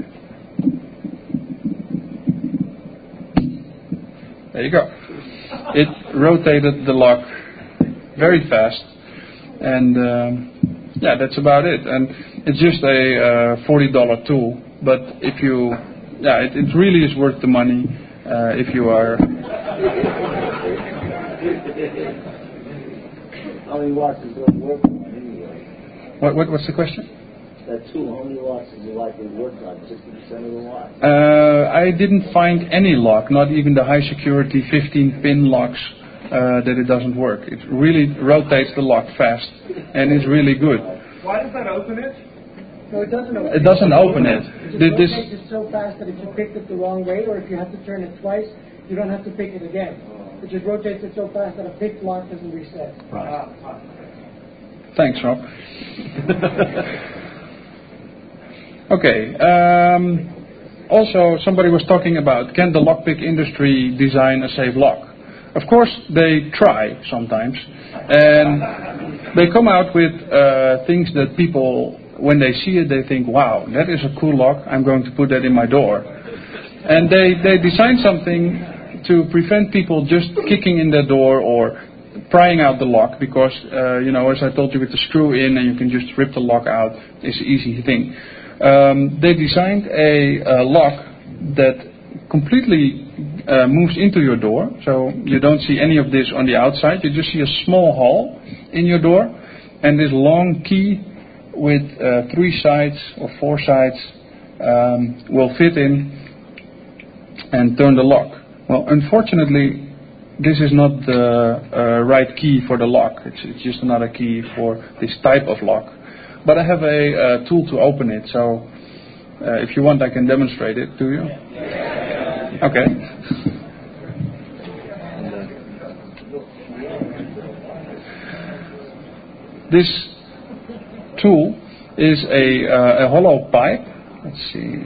There you go. It rotated the lock very fast, and um, yeah, that's about it. And it's just a uh, forty dollar tool, but if you, yeah, it, it really is worth the money uh, if you are.
How many watts is it working on anyway?
What, what what's the question?
That tool, how many watts is it likely to work on? sixty percent of the watts?
Uh, I didn't find any lock, not even the high security fifteen pin locks, uh, that it doesn't work. It really rotates the lock fast, and it's really good.
Why does that open it?
No, it doesn't open
It doesn't open it.
It
Th-
just
This,
rotates it so fast that if you picked it the wrong way, or if you have to turn it twice, you don't have to pick it again. It just rotates it so fast that a picked lock doesn't reset.
right. Thanks, Rob. Okay. Um, also, somebody was talking about, can the lockpick industry design a safe lock? Of course, they try sometimes, and they come out with uh, things that people, when they see it, they think, wow, that is a cool lock, I'm going to put that in my door. And they, they design something to prevent people just kicking in their door or prying out the lock, because, uh, you know, as I told you, with the screw in and you can just rip the lock out, it's an easy thing. Um, they designed a, a lock that completely uh, moves into your door, so you don't see any of this on the outside. You just see a small hole in your door, and this long key with uh, three sides or four sides um, will fit in and turn the lock. Well, unfortunately, this is not the uh, right key for the lock. It's, it's just another key for this type of lock. But I have a uh, tool to open it, so uh, if you want, I can demonstrate it to you. Okay. This tool is a, uh, a hollow pipe. Let's see.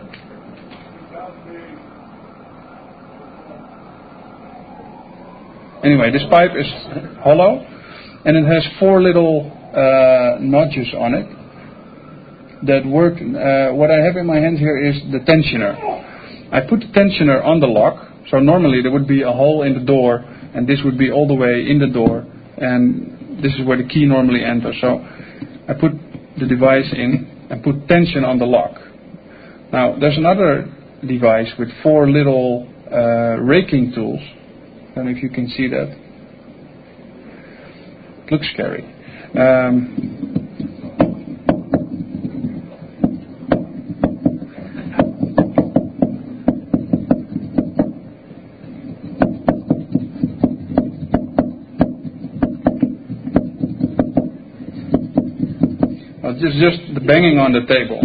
Anyway, this pipe is hollow, and it has four little uh, notches on it that work. Uh, what I have in my hand here is the tensioner. I put the tensioner on the lock, so normally there would be a hole in the door, and this would be all the way in the door, and this is where the key normally enters. So I put the device in and put tension on the lock. Now, there's another device with four little uh, raking tools. I don't know if you can see that. It looks scary. Um, well, just, just the banging on the table.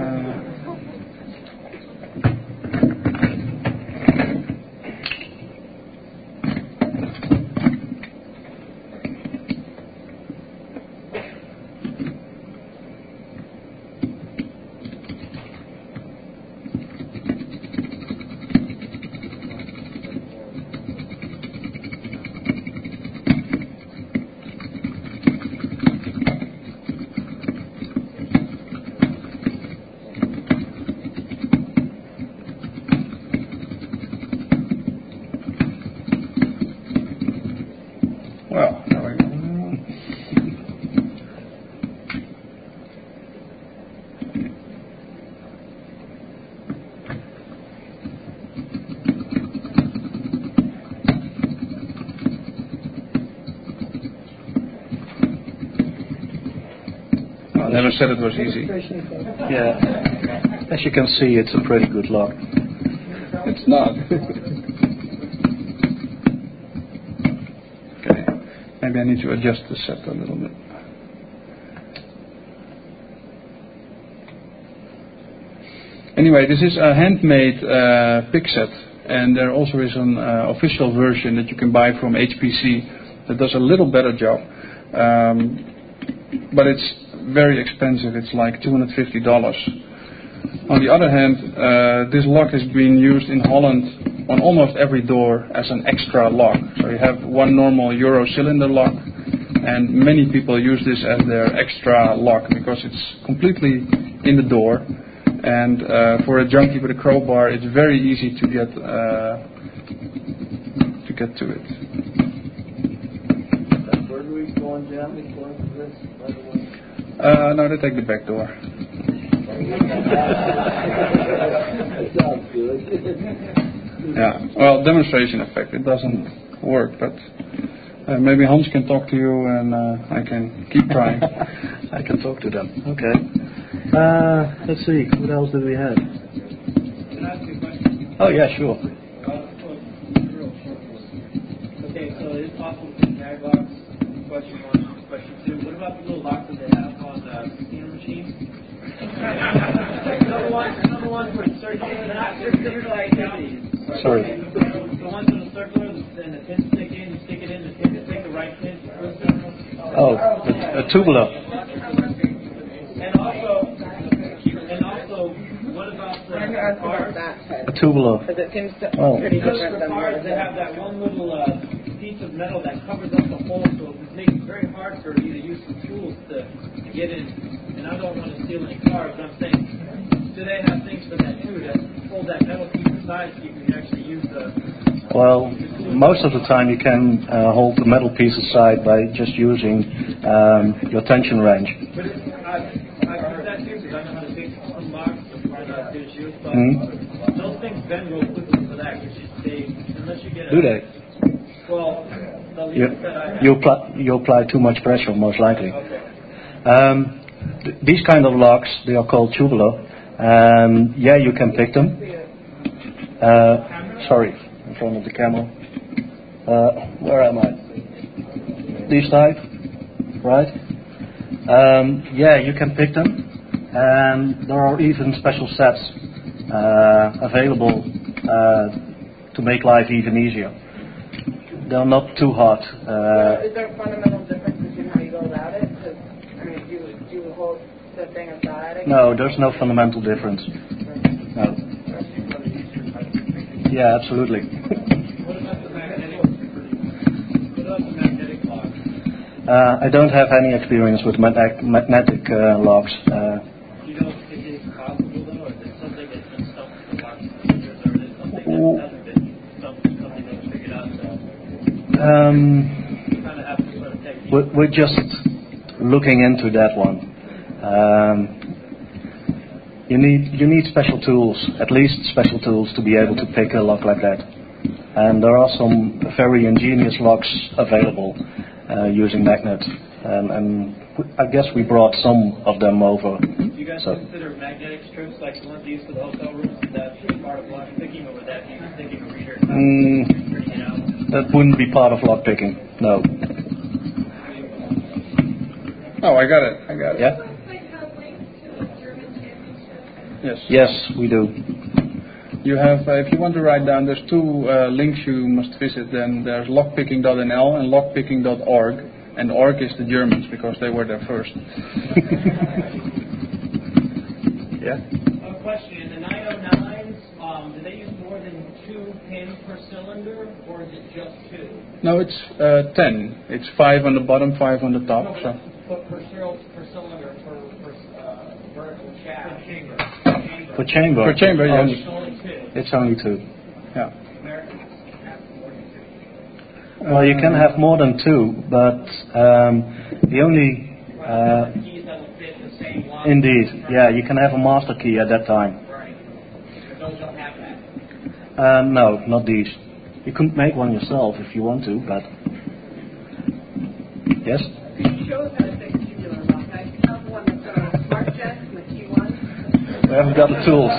Well, there we go. I never said it was easy.
Yeah. As you can see, it's a pretty good lock.
It's not. Okay. Maybe I need to adjust the set a little bit. Anyway, this is a handmade uh, pick set, and there also is an uh, official version that you can buy from H P C that does a little better job. Um, but it's very expensive. It's like two hundred fifty dollars. On the other hand, uh, this lock is being used in Holland on almost every door as an extra lock. So you have one normal Euro cylinder lock, and many people use this as their extra lock because it's completely in the door. And uh, for a junkie with a crowbar, it's very easy to get uh, to get to it.
That burglary going down according to this, by the way.
Uh, no, they take the back door.
That sounds good.
Yeah. Well, demonstration effect. It doesn't work, but uh, maybe Hans can talk to you, and uh, I can keep trying.
I can talk to them. Okay. Uh, let's see. What else do we have?
Can I ask you a question?
Oh yeah, sure.
Okay, so it's possible to put tag locks. Question one. Question two. What about the little locks that they have on the casino machines? Number one, number one for circular, not circular activities.
Sorry.
The ones in the circular and the pins stick in, you stick it in, the pin, stick the right pin.
Oh, a, a tubular.
And also, and also, what about the cars?
A tubular.
Because it seems to
Oh.
pretty
Because
different
for
than the
cars,
other
they have that one little uh, piece of metal that covers up the hole, so it makes it very hard for you to use some tools to, to get in. And I don't want to steal any cars. I'm saying, do they have things for that too, that hold that metal piece aside so you can actually use the...
Well, most of the time you can uh, hold the metal piece aside by just using um, your tension range.
But it, I, I do that too, because I know how to fix some locks and uh, finish use, but
Mm-hmm.
those things bend real quickly for that, because they, unless you get a...
Do they?
Well, the
You,
leads that I have...
you, apply, you apply too much pressure, most likely.
Okay.
Um, th- these kind of locks, they are called tubular. Um, yeah, you can pick them. Uh, sorry, in front of the camera. Uh, where am I? This side, right? Um, yeah, you can pick them. And there are even special sets uh, available uh, to make life even easier. They're not too hot. Uh,
Is there a fundamental difference between how you go about it? Because, I mean, do you, do you hold the thing aside?
no, there's no fundamental difference. No. Yeah, absolutely.
What about the magnetic? What about the magnetic lock?
Uh, I don't have any experience with mag- magnetic uh, locks. Uh,
Do you know if it is possible though, or is it something that's been stumped in the lock procedures, or is it something that hasn't been stumped, something that was figured out? So
um,
you kind of have to sort of take.
we're, we're just looking into that one. Um, You need you need special tools, at least special tools, to be able to pick a lock like that. And there are some very ingenious locks available uh, using magnets. And, and I guess we brought some of them over.
Do you guys
So.
consider magnetic strips like the ones used for the hotel rooms? Is that part of lock picking, or would that be sticking a reader and
Mm,
printing it out?
that wouldn't be part of lock picking. No.
Oh, I got it. I got it.
Yeah.
website have links to the German championship?
Yes.
Yes, we do.
You have, uh, if you want to write down, there's two uh, links you must visit. Then there's lockpicking dot n l and lockpicking dot org. And org is the Germans because they were there first. Yeah.
A question: in the nine oh nines, um, do they use more than two pins per cylinder, or is it just two?
No, it's uh, ten. It's five on the bottom, five on the top.
No,
So.
but per, cyl- per cylinder, per, per uh, vertical shaft. Chamber.
For chamber.
For chamber, yes.
only-
It's only two.
It's only two.
Yeah.
Americans have more than two.
Well, you can have more than two, but um, the only uh,
Keys that will fit the same lock.
indeed, yeah, you can have a master key at that time.
Right. But those don't have that.
Uh, no, not these. You couldn't make one yourself if you want to, but yes.
Could you show us how to fix a tubular lock? I have one that's got a smart jet and the T one.
We haven't got the tools.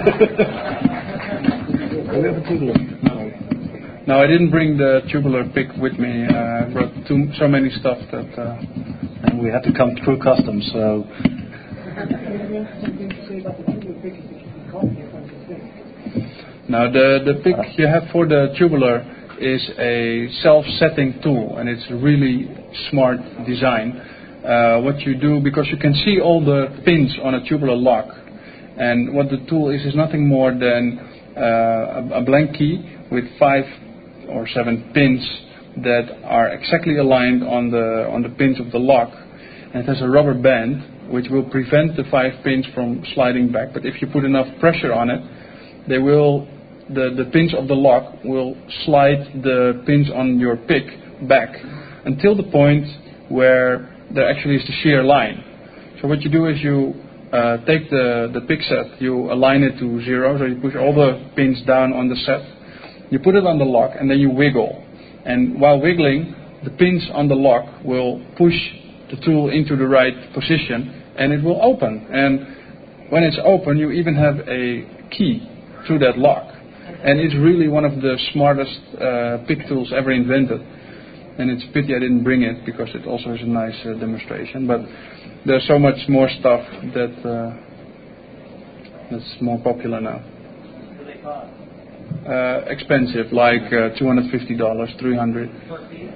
we have a tubular.
No, I didn't bring the tubular pick with me. Uh, I brought too, so many stuff that. Uh,
And we had to come through customs, so
Maybe something to say about the tubular pick is that you can copy it on the thing.
now the the pick you have for the tubular is a self-setting tool, and it's really smart design. Uh, what you do, because you can see all the pins on a tubular lock, and what the tool is is nothing more than uh, a, a blank key with five or seven pins that are exactly aligned on the on the pins of the lock, and it has a rubber band which will prevent the five pins from sliding back. But if you put enough pressure on it, they will the, the pins of the lock will slide the pins on your pick back until the point where there actually is the shear line. So what you do is you uh, take the, the pick set, you align it to zero, so you push all the pins down on the set, you put it on the lock, and then you wiggle. And while wiggling, the pins on the lock will push the tool into the right position, and it will open. And when it's open, you even have a key through that lock. And it's really one of the smartest uh, pick tools ever invented. And it's a pity I didn't bring it, because it also has a nice uh, demonstration. But there's so much more stuff that uh, that's more popular now.
What do they cost?
Uh, expensive, like uh, two hundred fifty dollars, three hundred
Per piece?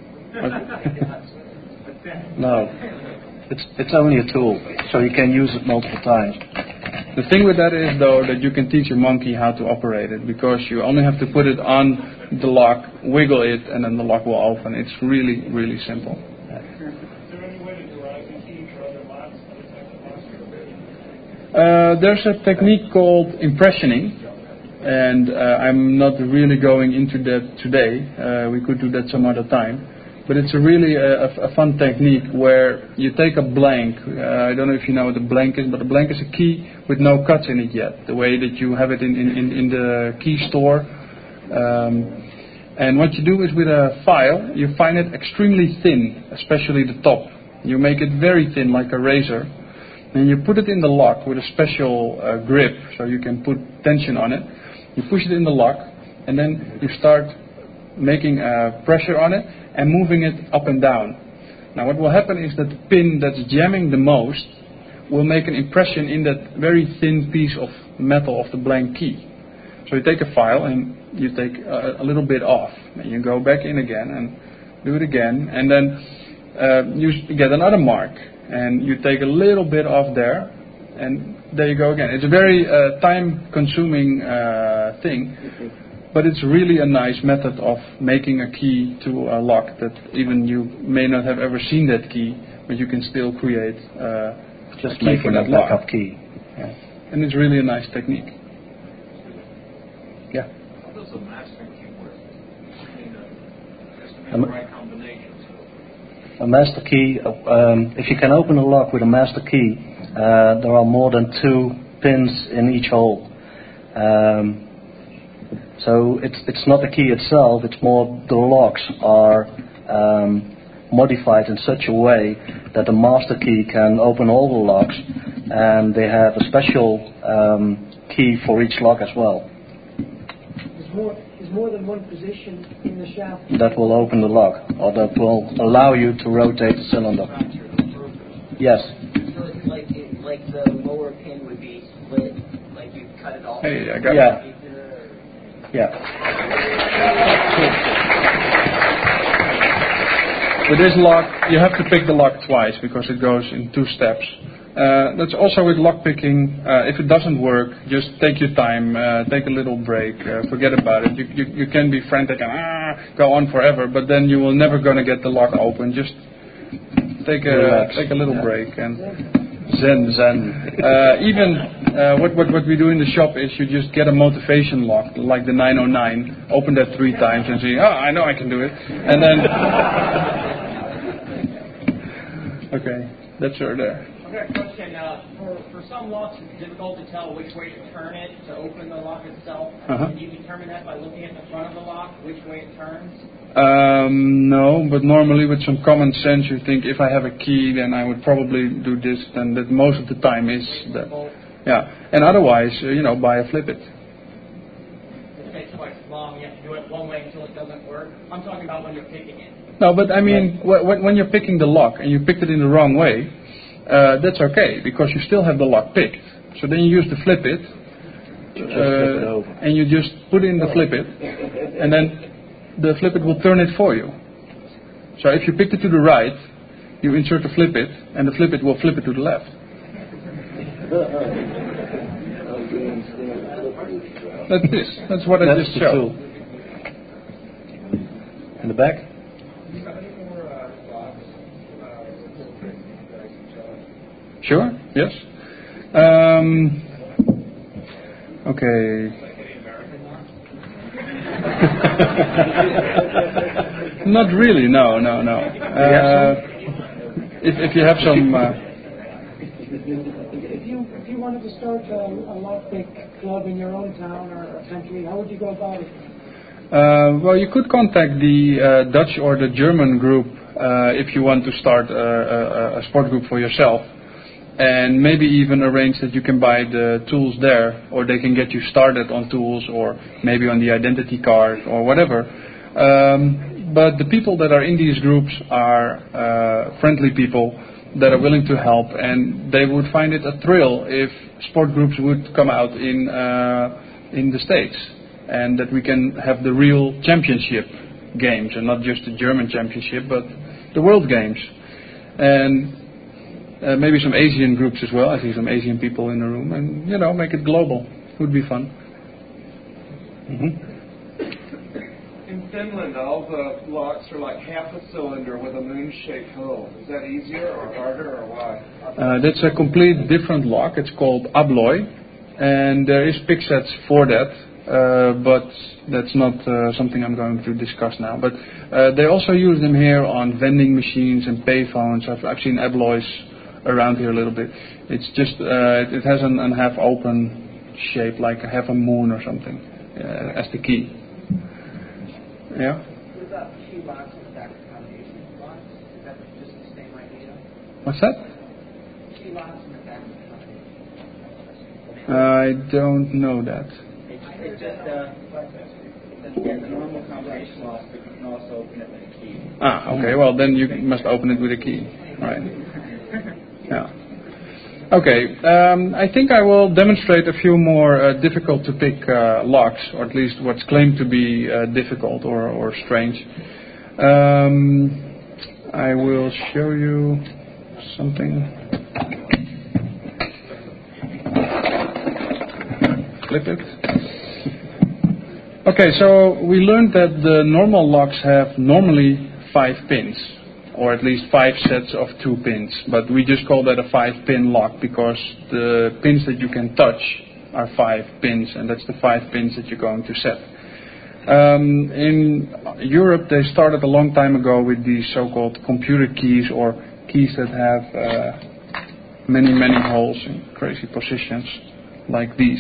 no. It's it's only a tool, so you can use it multiple times.
The thing with that is, though, that you can teach a monkey how to operate it, because you only have to put it on the lock, wiggle it, and then the lock will open. It's really, really simple.
Is there any way to derive the key for other locks?
Uh, there's a technique called impressioning, and uh, I'm not really going into that today. Uh, we could do that some other time. But it's a really a, a fun technique where you take a blank. Uh, I don't know if you know what a blank is, but a blank is a key with no cuts in it yet, the way that you have it in, in, in the key store. Um, and what you do is with a file, you find it extremely thin, especially the top. You make it very thin, like a razor. And you put it in the lock with a special uh, grip, so you can put tension on it. You push it in the lock, and then you start making uh, pressure on it and moving it up and down. Now what will happen is that the pin that's jamming the most will make an impression in that very thin piece of metal of the blank key. So you take a file and you take a, a little bit off, and you go back in again and do it again, and then uh, you get another mark, and you take a little bit off there, and there you go again. It's a very uh, time-consuming uh, thing, but it's really a nice method of making a key to a lock that even you may not have ever seen that key, but you can still create uh,
Just
a key
making
for
a
that lock.
backup key.
Yeah. And it's really a nice technique. Yeah.
How does a master key work? I mean, uh, has to be
Um,
the right combination. So.
A master key, uh, um, if you can open a lock with a master key, uh, there are more than two pins in each hole. Um, so it's it's not the key itself, it's more the locks are um, modified in such a way that the master key can open all the locks, and they have a special um, key for each lock as well.
There's more, there's more than one position in the shaft.
That will open the lock, or that will allow you to rotate the cylinder. Yes.
So it's like it, like the lower pin would be split, like you cut it off.
Hey, I got
Yeah.
it.
Yeah.
With this lock, you have to pick the lock twice because it goes in two steps. Uh, that's also with lock picking. Uh, if it doesn't work, just take your time, uh, take a little break, uh, forget about it. You, you, you can be frantic and ah, go on forever, but then you will never gonna get the lock open. Just take a
Relax.
take a little
Yeah.
break and zen zen. Uh, even uh, what, what what we do in the shop is you just get a motivation lock like the nine oh nine, open that three times and say, oh, I know I can do it, and then okay, that's her there.
I've got a question. Uh, for, for some locks, it's difficult to tell which way to turn it to open the lock itself.
Uh-huh.
Can you determine that by looking at the front of the lock, which way it turns?
Um, no, but normally with some common sense you think if I have a key then I would probably do this, and that most of the time is that. Yeah, and otherwise, uh, you know, buy a flip it.
It takes quite long. You have to do it one way until it doesn't work. I'm talking about when you're picking it.
No, but I mean, wh- wh- when you're picking the lock and you picked it in the wrong way, uh, that's okay because you still have the lock picked. So then you use the flip it,
Just flip it
uh,
over.
and you just put in the flip it, and then the flip it will turn it for you. So if you picked it to the right, you insert the flip it, and the flip it will flip it to the left. That's this. That's what I
That's
just
the
showed.
tool. In the back?
Sure. Yes. Um, okay. Not really. No. No. No. Uh, if if you have some. Uh,
If you if you wanted to start a, a lockpick club in your own town or country, how would you go about it?
Uh, well, you could contact the uh, Dutch or the German group uh, if you want to start a, a, a sport group for yourself, and maybe even arrange that you can buy the tools there, or they can get you started on tools, or maybe on the identity card or whatever. Um, but the people that are in these groups are uh, friendly people that are willing to help, and they would find it a thrill if sport groups would come out in uh, in the States, and that we can have the real championship games, and not just the German championship, but the world games, and uh, maybe some Asian groups as well. I see some Asian people in the room, and you know, make it global. It would be fun. Mm-hmm.
In Finland, all the locks are like half a cylinder with a moon-shaped hole. Is that easier or harder or why?
Uh, that's a complete different lock. It's called Abloy, and there is pick sets for that, uh, but that's not uh, something I'm going to discuss now. But uh, they also use them here on vending machines and payphones. I've, I've seen Abloys around here a little bit. It's just uh, it has an, an half open shape, like a half a moon or something, uh, as the key. Yeah.
What about key locks in the back of foundation locks? Is that just the same idea?
What's that?
Key locks in the back of foundation.
I don't know that.
It's, it's just uh, yeah, the normal combination lock, but you can also open it with a key.
Ah, okay. Well, then you must open it with a key, right? Yeah. Okay. Um, I think I will demonstrate a few more uh, difficult to pick uh, locks, or at least what's claimed to be uh, difficult or, or strange. Um, I will show you something. Flip it. Okay, so we learned that the normal locks have normally five pins, or at least five sets of two pins. But we just call that a five-pin lock because the pins that you can touch are five pins, and that's the five pins that you're going to set. Um, in Europe, they started a long time ago with these so-called computer keys, or keys that have uh, many, many holes in crazy positions. like these,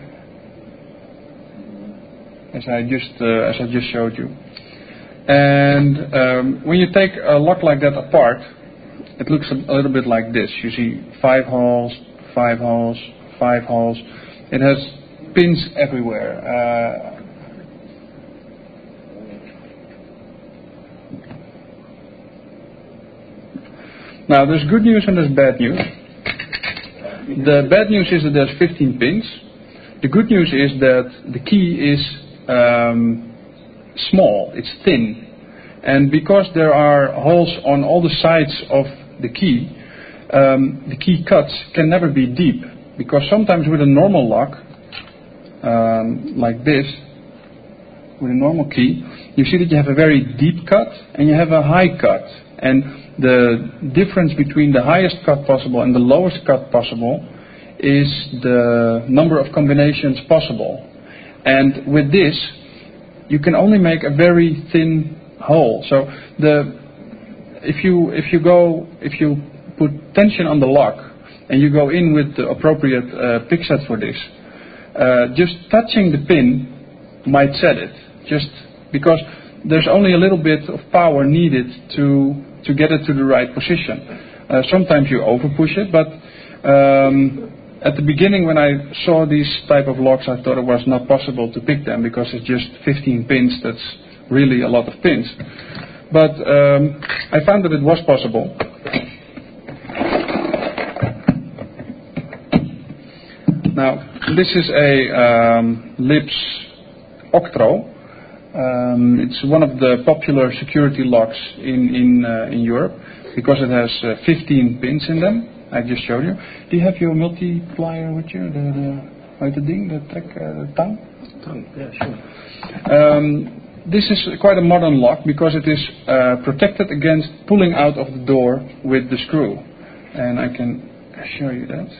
as I just uh, as I just showed you. And um, when you take a lock like that apart, it looks a, a little bit like this. You see five holes, five holes, five holes. It has pins everywhere. Uh, now there's good news and there's bad news. The bad news is that there's fifteen pins. The good news is that the key is um, small, it's thin. And because there are holes on all the sides of the key, um, the key cuts can never be deep. Because sometimes with a normal lock, um, like this, with a normal key, you see that you have a very deep cut and you have a high cut. And the difference between the highest cut possible and the lowest cut possible is the number of combinations possible. And with this, you can only make a very thin hole. So the if you if you go if you put tension on the lock and you go in with the appropriate uh, pick set for this, uh, just touching the pin might set it. Just because there's only a little bit of power needed to to get it to the right position. Uh, sometimes you over push it, but um, at the beginning when I saw these type of locks, I thought it was not possible to pick them because it's just fifteen pins. That's really a lot of pins. But um, I found that it was possible. Now, this is a um, Lips Octro. Um, it's one of the popular security locks in in, uh, in Europe because it has uh, fifteen pins in them. I just showed you. Do you have your multiplier with you? The, the, hoe heet het ding? The trek, uh, the tang?
Tang, yeah, sure.
Um, this is quite a modern lock because it is uh, protected against pulling out of the door with the screw. And I can show you that.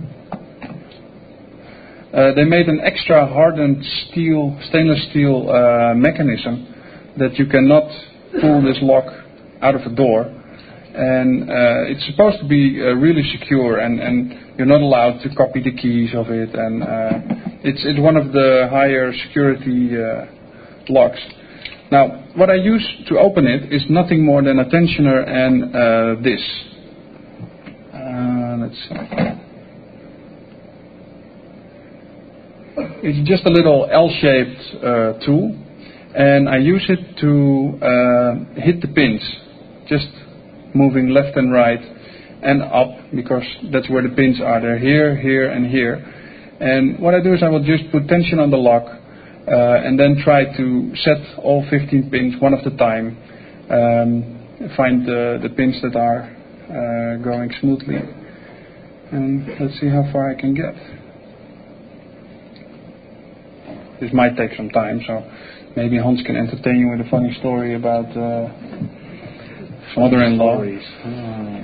Uh, they made an extra hardened steel, stainless steel uh, mechanism that you cannot pull this lock out of the door. And uh, it's supposed to be uh, really secure, and, and you're not allowed to copy the keys of it. And uh, it's, it's one of the higher security uh, locks. Now, what I use to open it is nothing more than a tensioner and uh, this. Uh, let's see. It's just a little L-shaped uh, tool, and I use it to uh, hit the pins, just moving left and right and up, because that's where the pins are. They're here, here, and here. And what I do is I will just put tension on the lock uh, and then try to set all fifteen pins one at a time, um, find the, the pins that are uh, going smoothly, and let's see how far I can get. This might take some time, so maybe Hans can entertain you with a funny story about uh, mother-in-law.
Oh.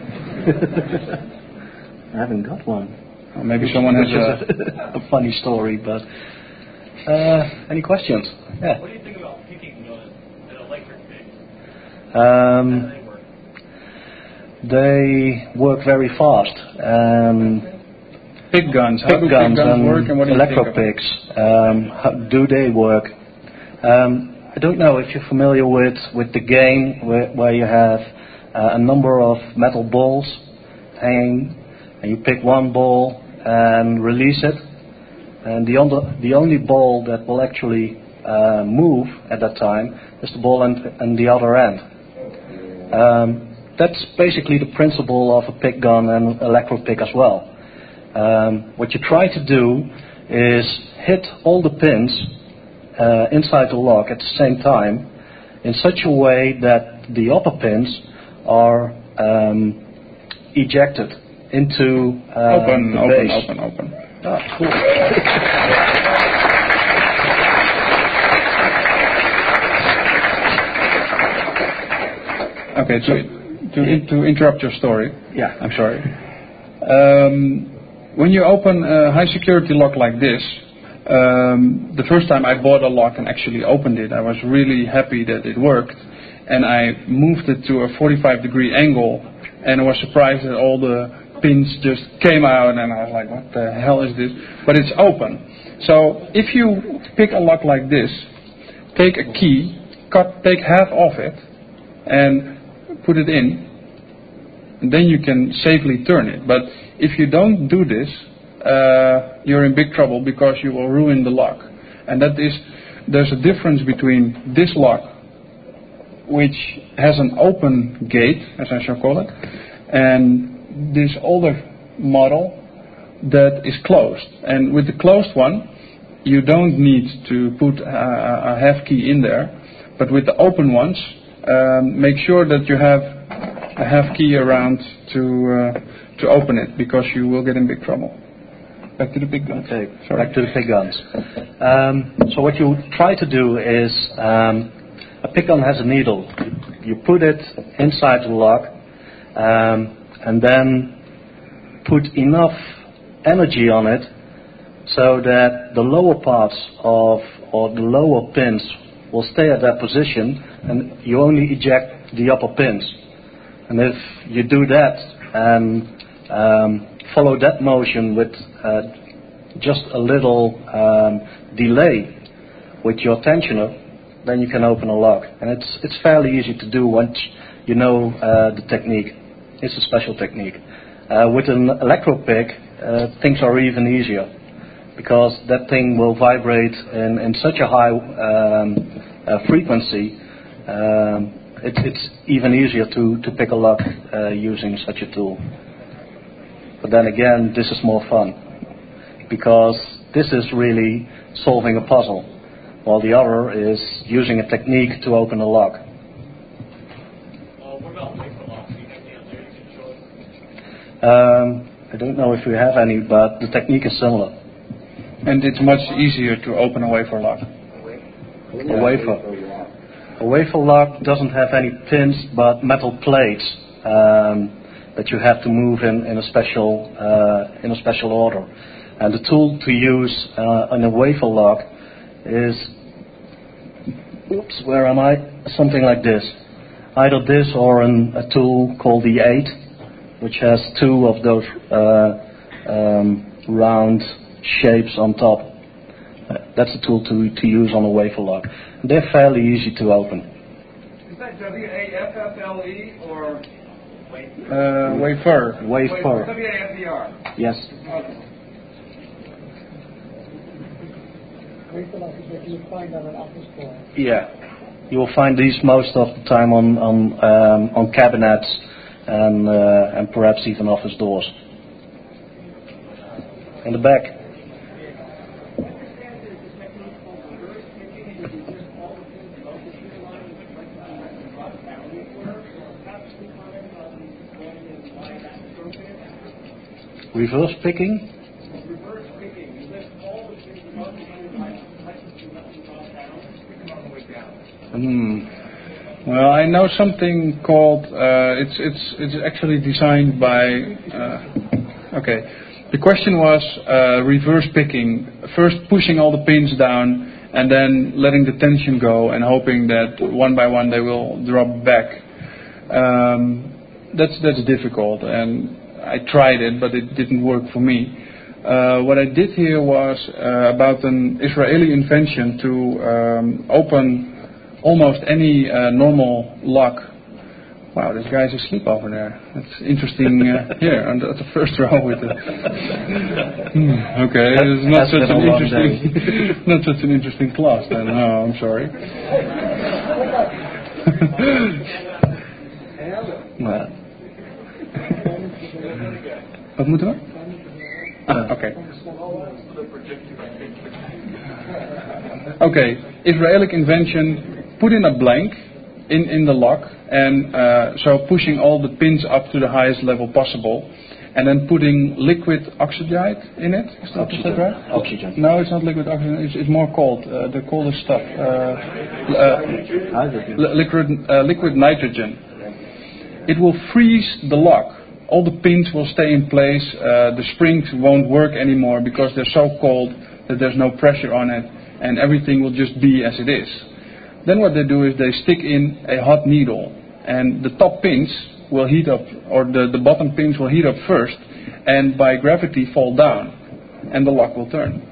I haven't got one.
Or maybe someone has a,
a funny story, but uh, any questions? Yeah.
What do you think about picking an electric pick?
Um, they work very fast. Um,
Pick guns. How
pick
do
guns
pick guns
and
work, and what do you
electro
think of it?
picks. Um, how do they work? Um, I don't know if you're familiar with, with the game where, where you have uh, a number of metal balls hanging, and you pick one ball and release it, and the, on, the only ball that will actually uh, move at that time is the ball on, on the other end. Um, that's basically the principle of a pick gun and electro pick as well. Um, what you try to do is hit all the pins uh, inside the lock at the same time in such a way that the upper pins are um, ejected into uh,
open,
the
open,
base.
open, open.
Ah, cool.
Okay, to, to, to interrupt your story.
Yeah.
I'm sorry. Um, when you open a high security lock like this, um, the first time I bought a lock and actually opened it, I was really happy that it worked, and I moved it to a forty-five degree angle, and I was surprised that all the pins just came out, and I was like, what the hell is this? But it's open. So if you pick a lock like this, take a key, cut, take half of it, and put it in, and then you can safely turn it. But if you don't do this, uh, you're in big trouble because you will ruin the lock. And that is, there's a difference between this lock, which has an open gate, as I shall call it, and this older model that is closed. And with the closed one, you don't need to put a, a half key in there. But with the open ones, um, make sure that you have a half key around to uh, to open it, because you will get in big trouble. Back to the big guns.
Okay,
Sorry.
back to the big guns. Um, so what you try to do is, um, a pick gun has a needle. You put it inside the lock, um, and then put enough energy on it so that the lower parts of, or the lower pins will stay at that position, and you only eject the upper pins. And if you do that and um, follow that motion with uh, just a little um, delay with your tensioner, then you can open a lock. And it's it's fairly easy to do once you know uh, the technique. It's a special technique. Uh, with an electro pick, uh, things are even easier, because that thing will vibrate in, in such a high um, uh, frequency. Um, it, it's even easier to, to pick a lock uh, using such a tool. But then again, this is more fun, because this is really solving a puzzle, while the other is using a technique to open a lock.
Uh, what about wafer locks? Do you have any out there you can show us?
Um, I don't know if we have any, but the technique is similar.
And it's much easier to open a wafer lock.
A wafer. A wafer lock doesn't have any pins, but metal plates um, that you have to move in, in a special uh, in a special order. And the tool to use uh, on a wafer lock is, oops, where am I? Something like this. Either this or an, a tool called the eight, which has two of those uh, um, round shapes on top. Uh, that's a tool to, to use on a wafer lock. They're fairly easy to open.
Is that W A F F L E or
Uh, wafer.
Wafer.
W A F E R?
Yes.
Okay.
Wafer lock is what you would find on an office floor.
Yeah. You will find these most of the time on on um, on cabinets and uh, and perhaps even office doors. In the back. Reverse picking?
Reverse picking. You lift all the things above the hand like on the way down.
Hmm. Well, I know something called. Uh, it's it's it's actually designed by. Uh, okay. The question was uh, reverse picking. First pushing all the pins down, and then letting the tension go, and hoping that one by one they will drop back. Um, that's that's difficult, and I tried it, but it didn't work for me. Uh, what I did here was uh, about an Israeli invention to um, open almost any uh, normal lock. Wow, this guy's asleep over there. That's interesting. Uh, here, on the, at the first row with the. hmm, okay, it's not such an interesting, not such an interesting class. Then, no, I'm sorry.
Well.
Wat moeten we? Ah, okay. Okay, Israeli invention, put in a blank in, in the lock, and uh, so pushing all the pins up to the highest level possible, and then putting liquid oxygen in it. Is that, is that right?
Oxygen.
No, it's not liquid oxygen, it's, it's more cold, uh, the coldest stuff. Uh, uh, li- liquid, uh, liquid nitrogen. It will freeze the lock. All the pins will stay in place, uh, the springs won't work anymore because they're so cold that there's no pressure on it, and everything will just be as it is. Then what they do is they stick in a hot needle, and the top pins will heat up, or the, the bottom pins will heat up first, and by gravity fall down, and the lock will turn.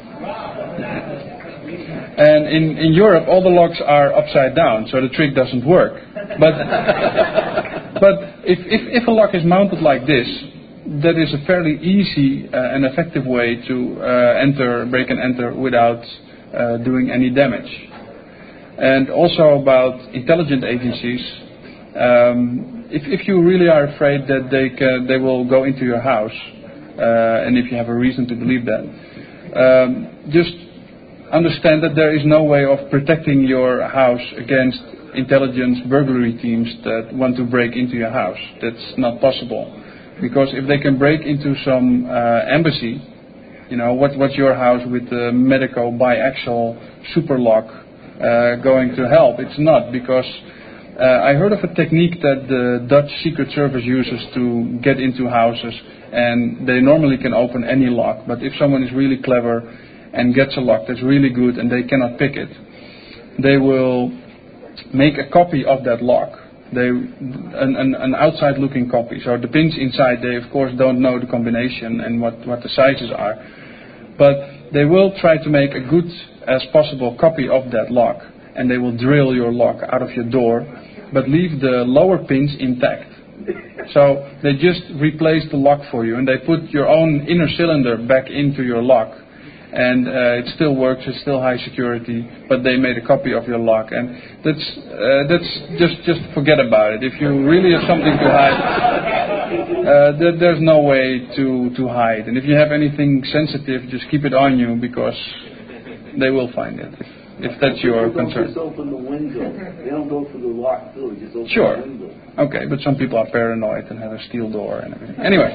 And in, in Europe, all the locks are upside down, so the trick doesn't work. But but if, if, if a lock is mounted like this, that is a fairly easy uh, and effective way to uh, enter, break and enter without uh, doing any damage. And also about intelligent agencies, um, if, if you really are afraid that they can, they will go into your house, uh, and if you have a reason to believe that, um, just understand that there is no way of protecting your house against intelligence burglary teams that want to break into your house. That's not possible. Because if they can break into some uh, embassy, you know, what, what's your house with the Medeco biaxial super lock uh, going to help? It's not, because uh, I heard of a technique that the Dutch Secret Service uses to get into houses, and they normally can open any lock. But if someone is really clever and gets a lock that's really good and they cannot pick it, they will make a copy of that lock. They an, an, an outside-looking copy. So the pins inside, they of course don't know the combination and what, what the sizes are. But they will try to make a good as possible copy of that lock, and they will drill your lock out of your door, but leave the lower pins intact. So they just replace the lock for you, and they put your own inner cylinder back into your lock. And uh, it still works, it's still high security, but they made a copy of your lock. And that's uh, that's just, just forget about it. If you really have something to hide, uh, there, there's no way to, to hide. And if you have anything sensitive, just keep it on you, because they will find it, if, if that's your
People
concern.
don't just open the window. They don't go through the lock door, they just open
Sure.
the window.
Okay, but some people are paranoid and have a steel door and everything. Anyway.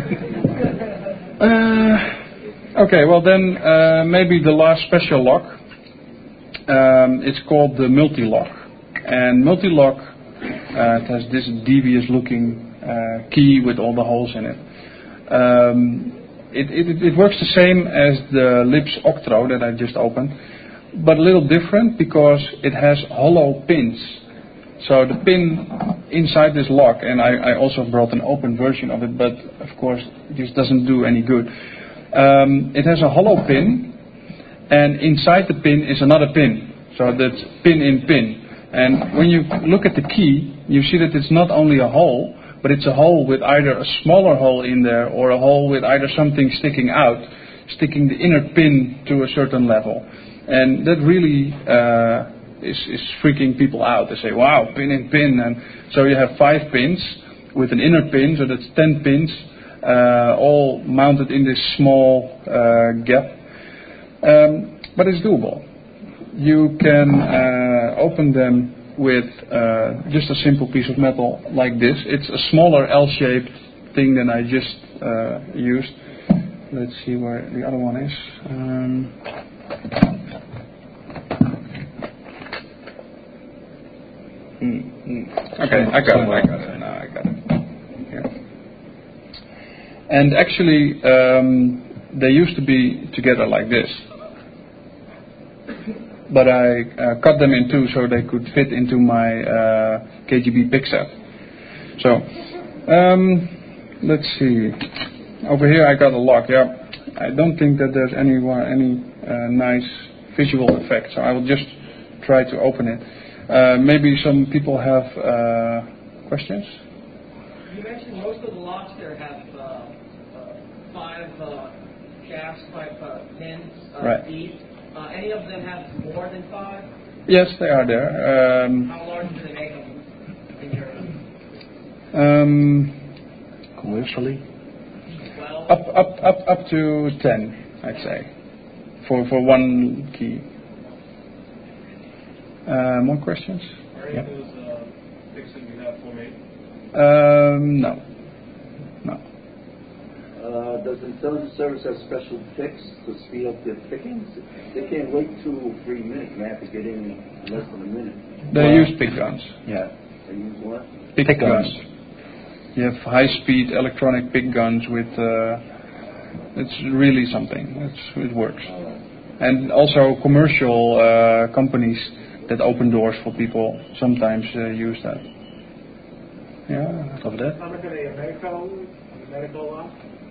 uh, Okay, well then uh, maybe the last special lock. Um, it's called the multi-lock. And multi-lock uh, it has this devious looking uh, key with all the holes in it. Um, it, it. It works the same as the Lips Octro that I just opened, but a little different because it has hollow pins. So the pin inside this lock, and I, I also brought an open version of it, but of course this doesn't do any good. Um, it has a hollow pin, and inside the pin is another pin. So that's pin in pin. And when you look at the key, you see that it's not only a hole, but it's a hole with either a smaller hole in there or a hole with either something sticking out, sticking the inner pin to a certain level. And that really uh, is, is freaking people out. They say, wow, pin in pin. And so you have five pins with an inner pin, so that's ten pins. Uh, all mounted in this small uh, gap, um, but it's doable. You can uh, open them with uh, just a simple piece of metal like this. It's a smaller L-shaped thing than I just uh, used. Let's see where the other one is. Um, mm, mm. Okay, I got it. I got it. No, I got it. Here. And actually, um, they used to be together like this. But I uh, cut them in two so they could fit into my uh, K G B pick set. So, um, let's see. Over here I got a lock. Yeah, I don't think that there's any any uh, nice visual effect. So I will just try to open it. Uh, maybe some people have uh, questions.
You mentioned most of the locks there have uh, uh, five uh, shafts, five uh, pins uh,
right.
deep. Uh, any of them have more than five?
Yes, they are there. Um,
How large do they make them in Europe?
Um, commercially?
twelve?
Up, up, up, up to ten, I'd say, for for one key. Uh, more questions?
Are any of those uh, picks that you have homemade?
Um, no. No.
Uh, does the intelligence service have special picks to speed up their pickings? They can't wait two or three minutes. They have to get in less than a minute.
They
Well,
use pick guns.
Yeah.
They use what?
Pick,
Pick
guns.
guns.
You have high-speed electronic pick guns with. Uh, it's really something. It's, it works. And also commercial uh, companies that open doors for people sometimes uh, use that. Yeah.
Over there.
Comment on a medical, medical law?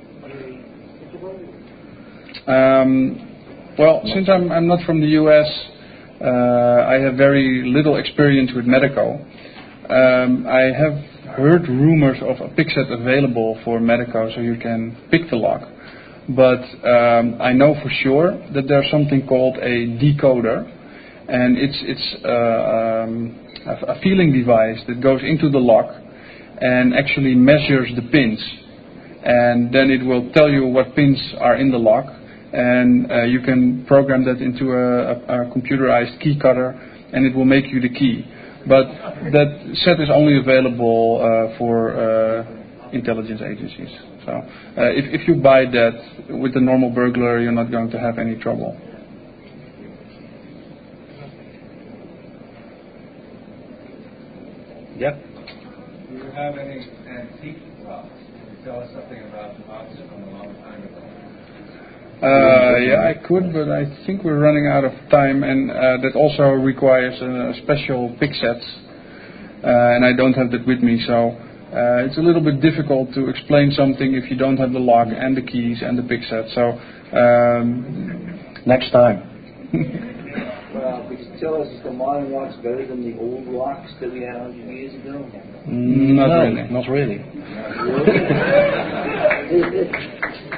Um, well, since I'm, I'm not from the U S, uh, I have very little experience with Medeco. Um, I have heard rumors of a pick set available for Medeco, so you can pick the lock. But um, I know for sure that there's something called a decoder, and it's it's uh, um, a, a feeling device that goes into the lock and actually measures the pins, and then it will tell you what pins are in the lock, and uh, you can program that into a, a, a computerized key cutter, and it will make you the key. But that set is only available uh, for uh, intelligence agencies. So uh, if, if you buy that with a normal burglar, you're not going to have any trouble.
Yeah.
Do you have any antique locks? Can you tell us something about locks from a long time ago?
Uh, yeah, I could, but I think we're running out of time, and uh, that also requires a special pick sets, uh, and I don't have that with me, so uh, it's a little bit difficult to explain something if you don't have the lock and the keys and the pick set. So um,
next time.
Well, could you tell us if the modern lock's better than the old locks that we had a hundred years ago?
Mm,
not
no,
really.
Not really.
Not really?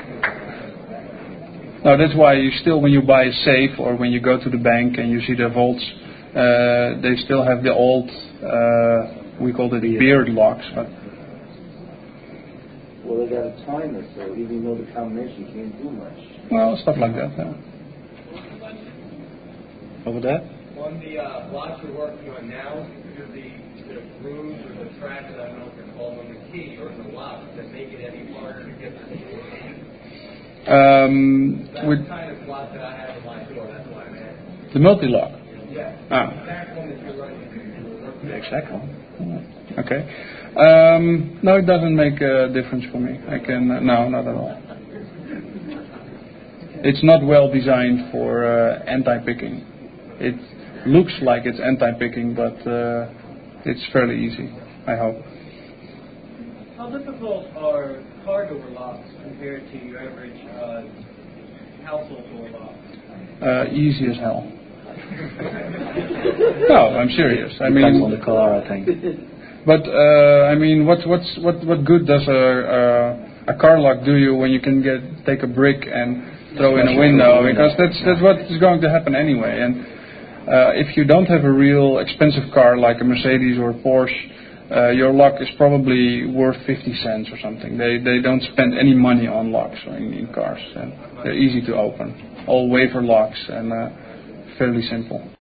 No, that's why you still, when you buy a safe or when you go to the bank and you see the vaults, uh, they still have the old, uh, we call it the beard locks. But
well, they got a timer, so even though the combination can't do much.
Well, stuff like that. Yeah.
Over there.
On the uh, locks you're working on now, is the the grooves or the tracks, I don't know what they're called, on the key or the lock that make it any harder to get to the door?
Um,
That's
with
the kind of lock that I have in my door, that's why I'm asking.
the multi-lock.
Yeah.
Ah.
The exact one that you're running.
The exact one.
Okay. Um, no, it doesn't make a difference for me. I can uh, no, not at all. It's not well designed for uh, anti-picking. It looks like it's anti-picking, but uh, it's fairly easy, I hope.
How difficult are car door locks compared to your average uh, household door lock?
Uh, easy as hell. No, I'm serious. I mean,
depends on the car, I think.
But uh, I mean, what what's what what good does a, a a car lock do you when you can get take a brick and throw in a window? Because that's that's what is going to happen anyway. And uh, if you don't have a real expensive car like a Mercedes or a Porsche, uh, your lock is probably worth fifty cents or something. They they don't spend any money on locks in, in cars, and they're easy to open. All wafer locks and uh, fairly simple.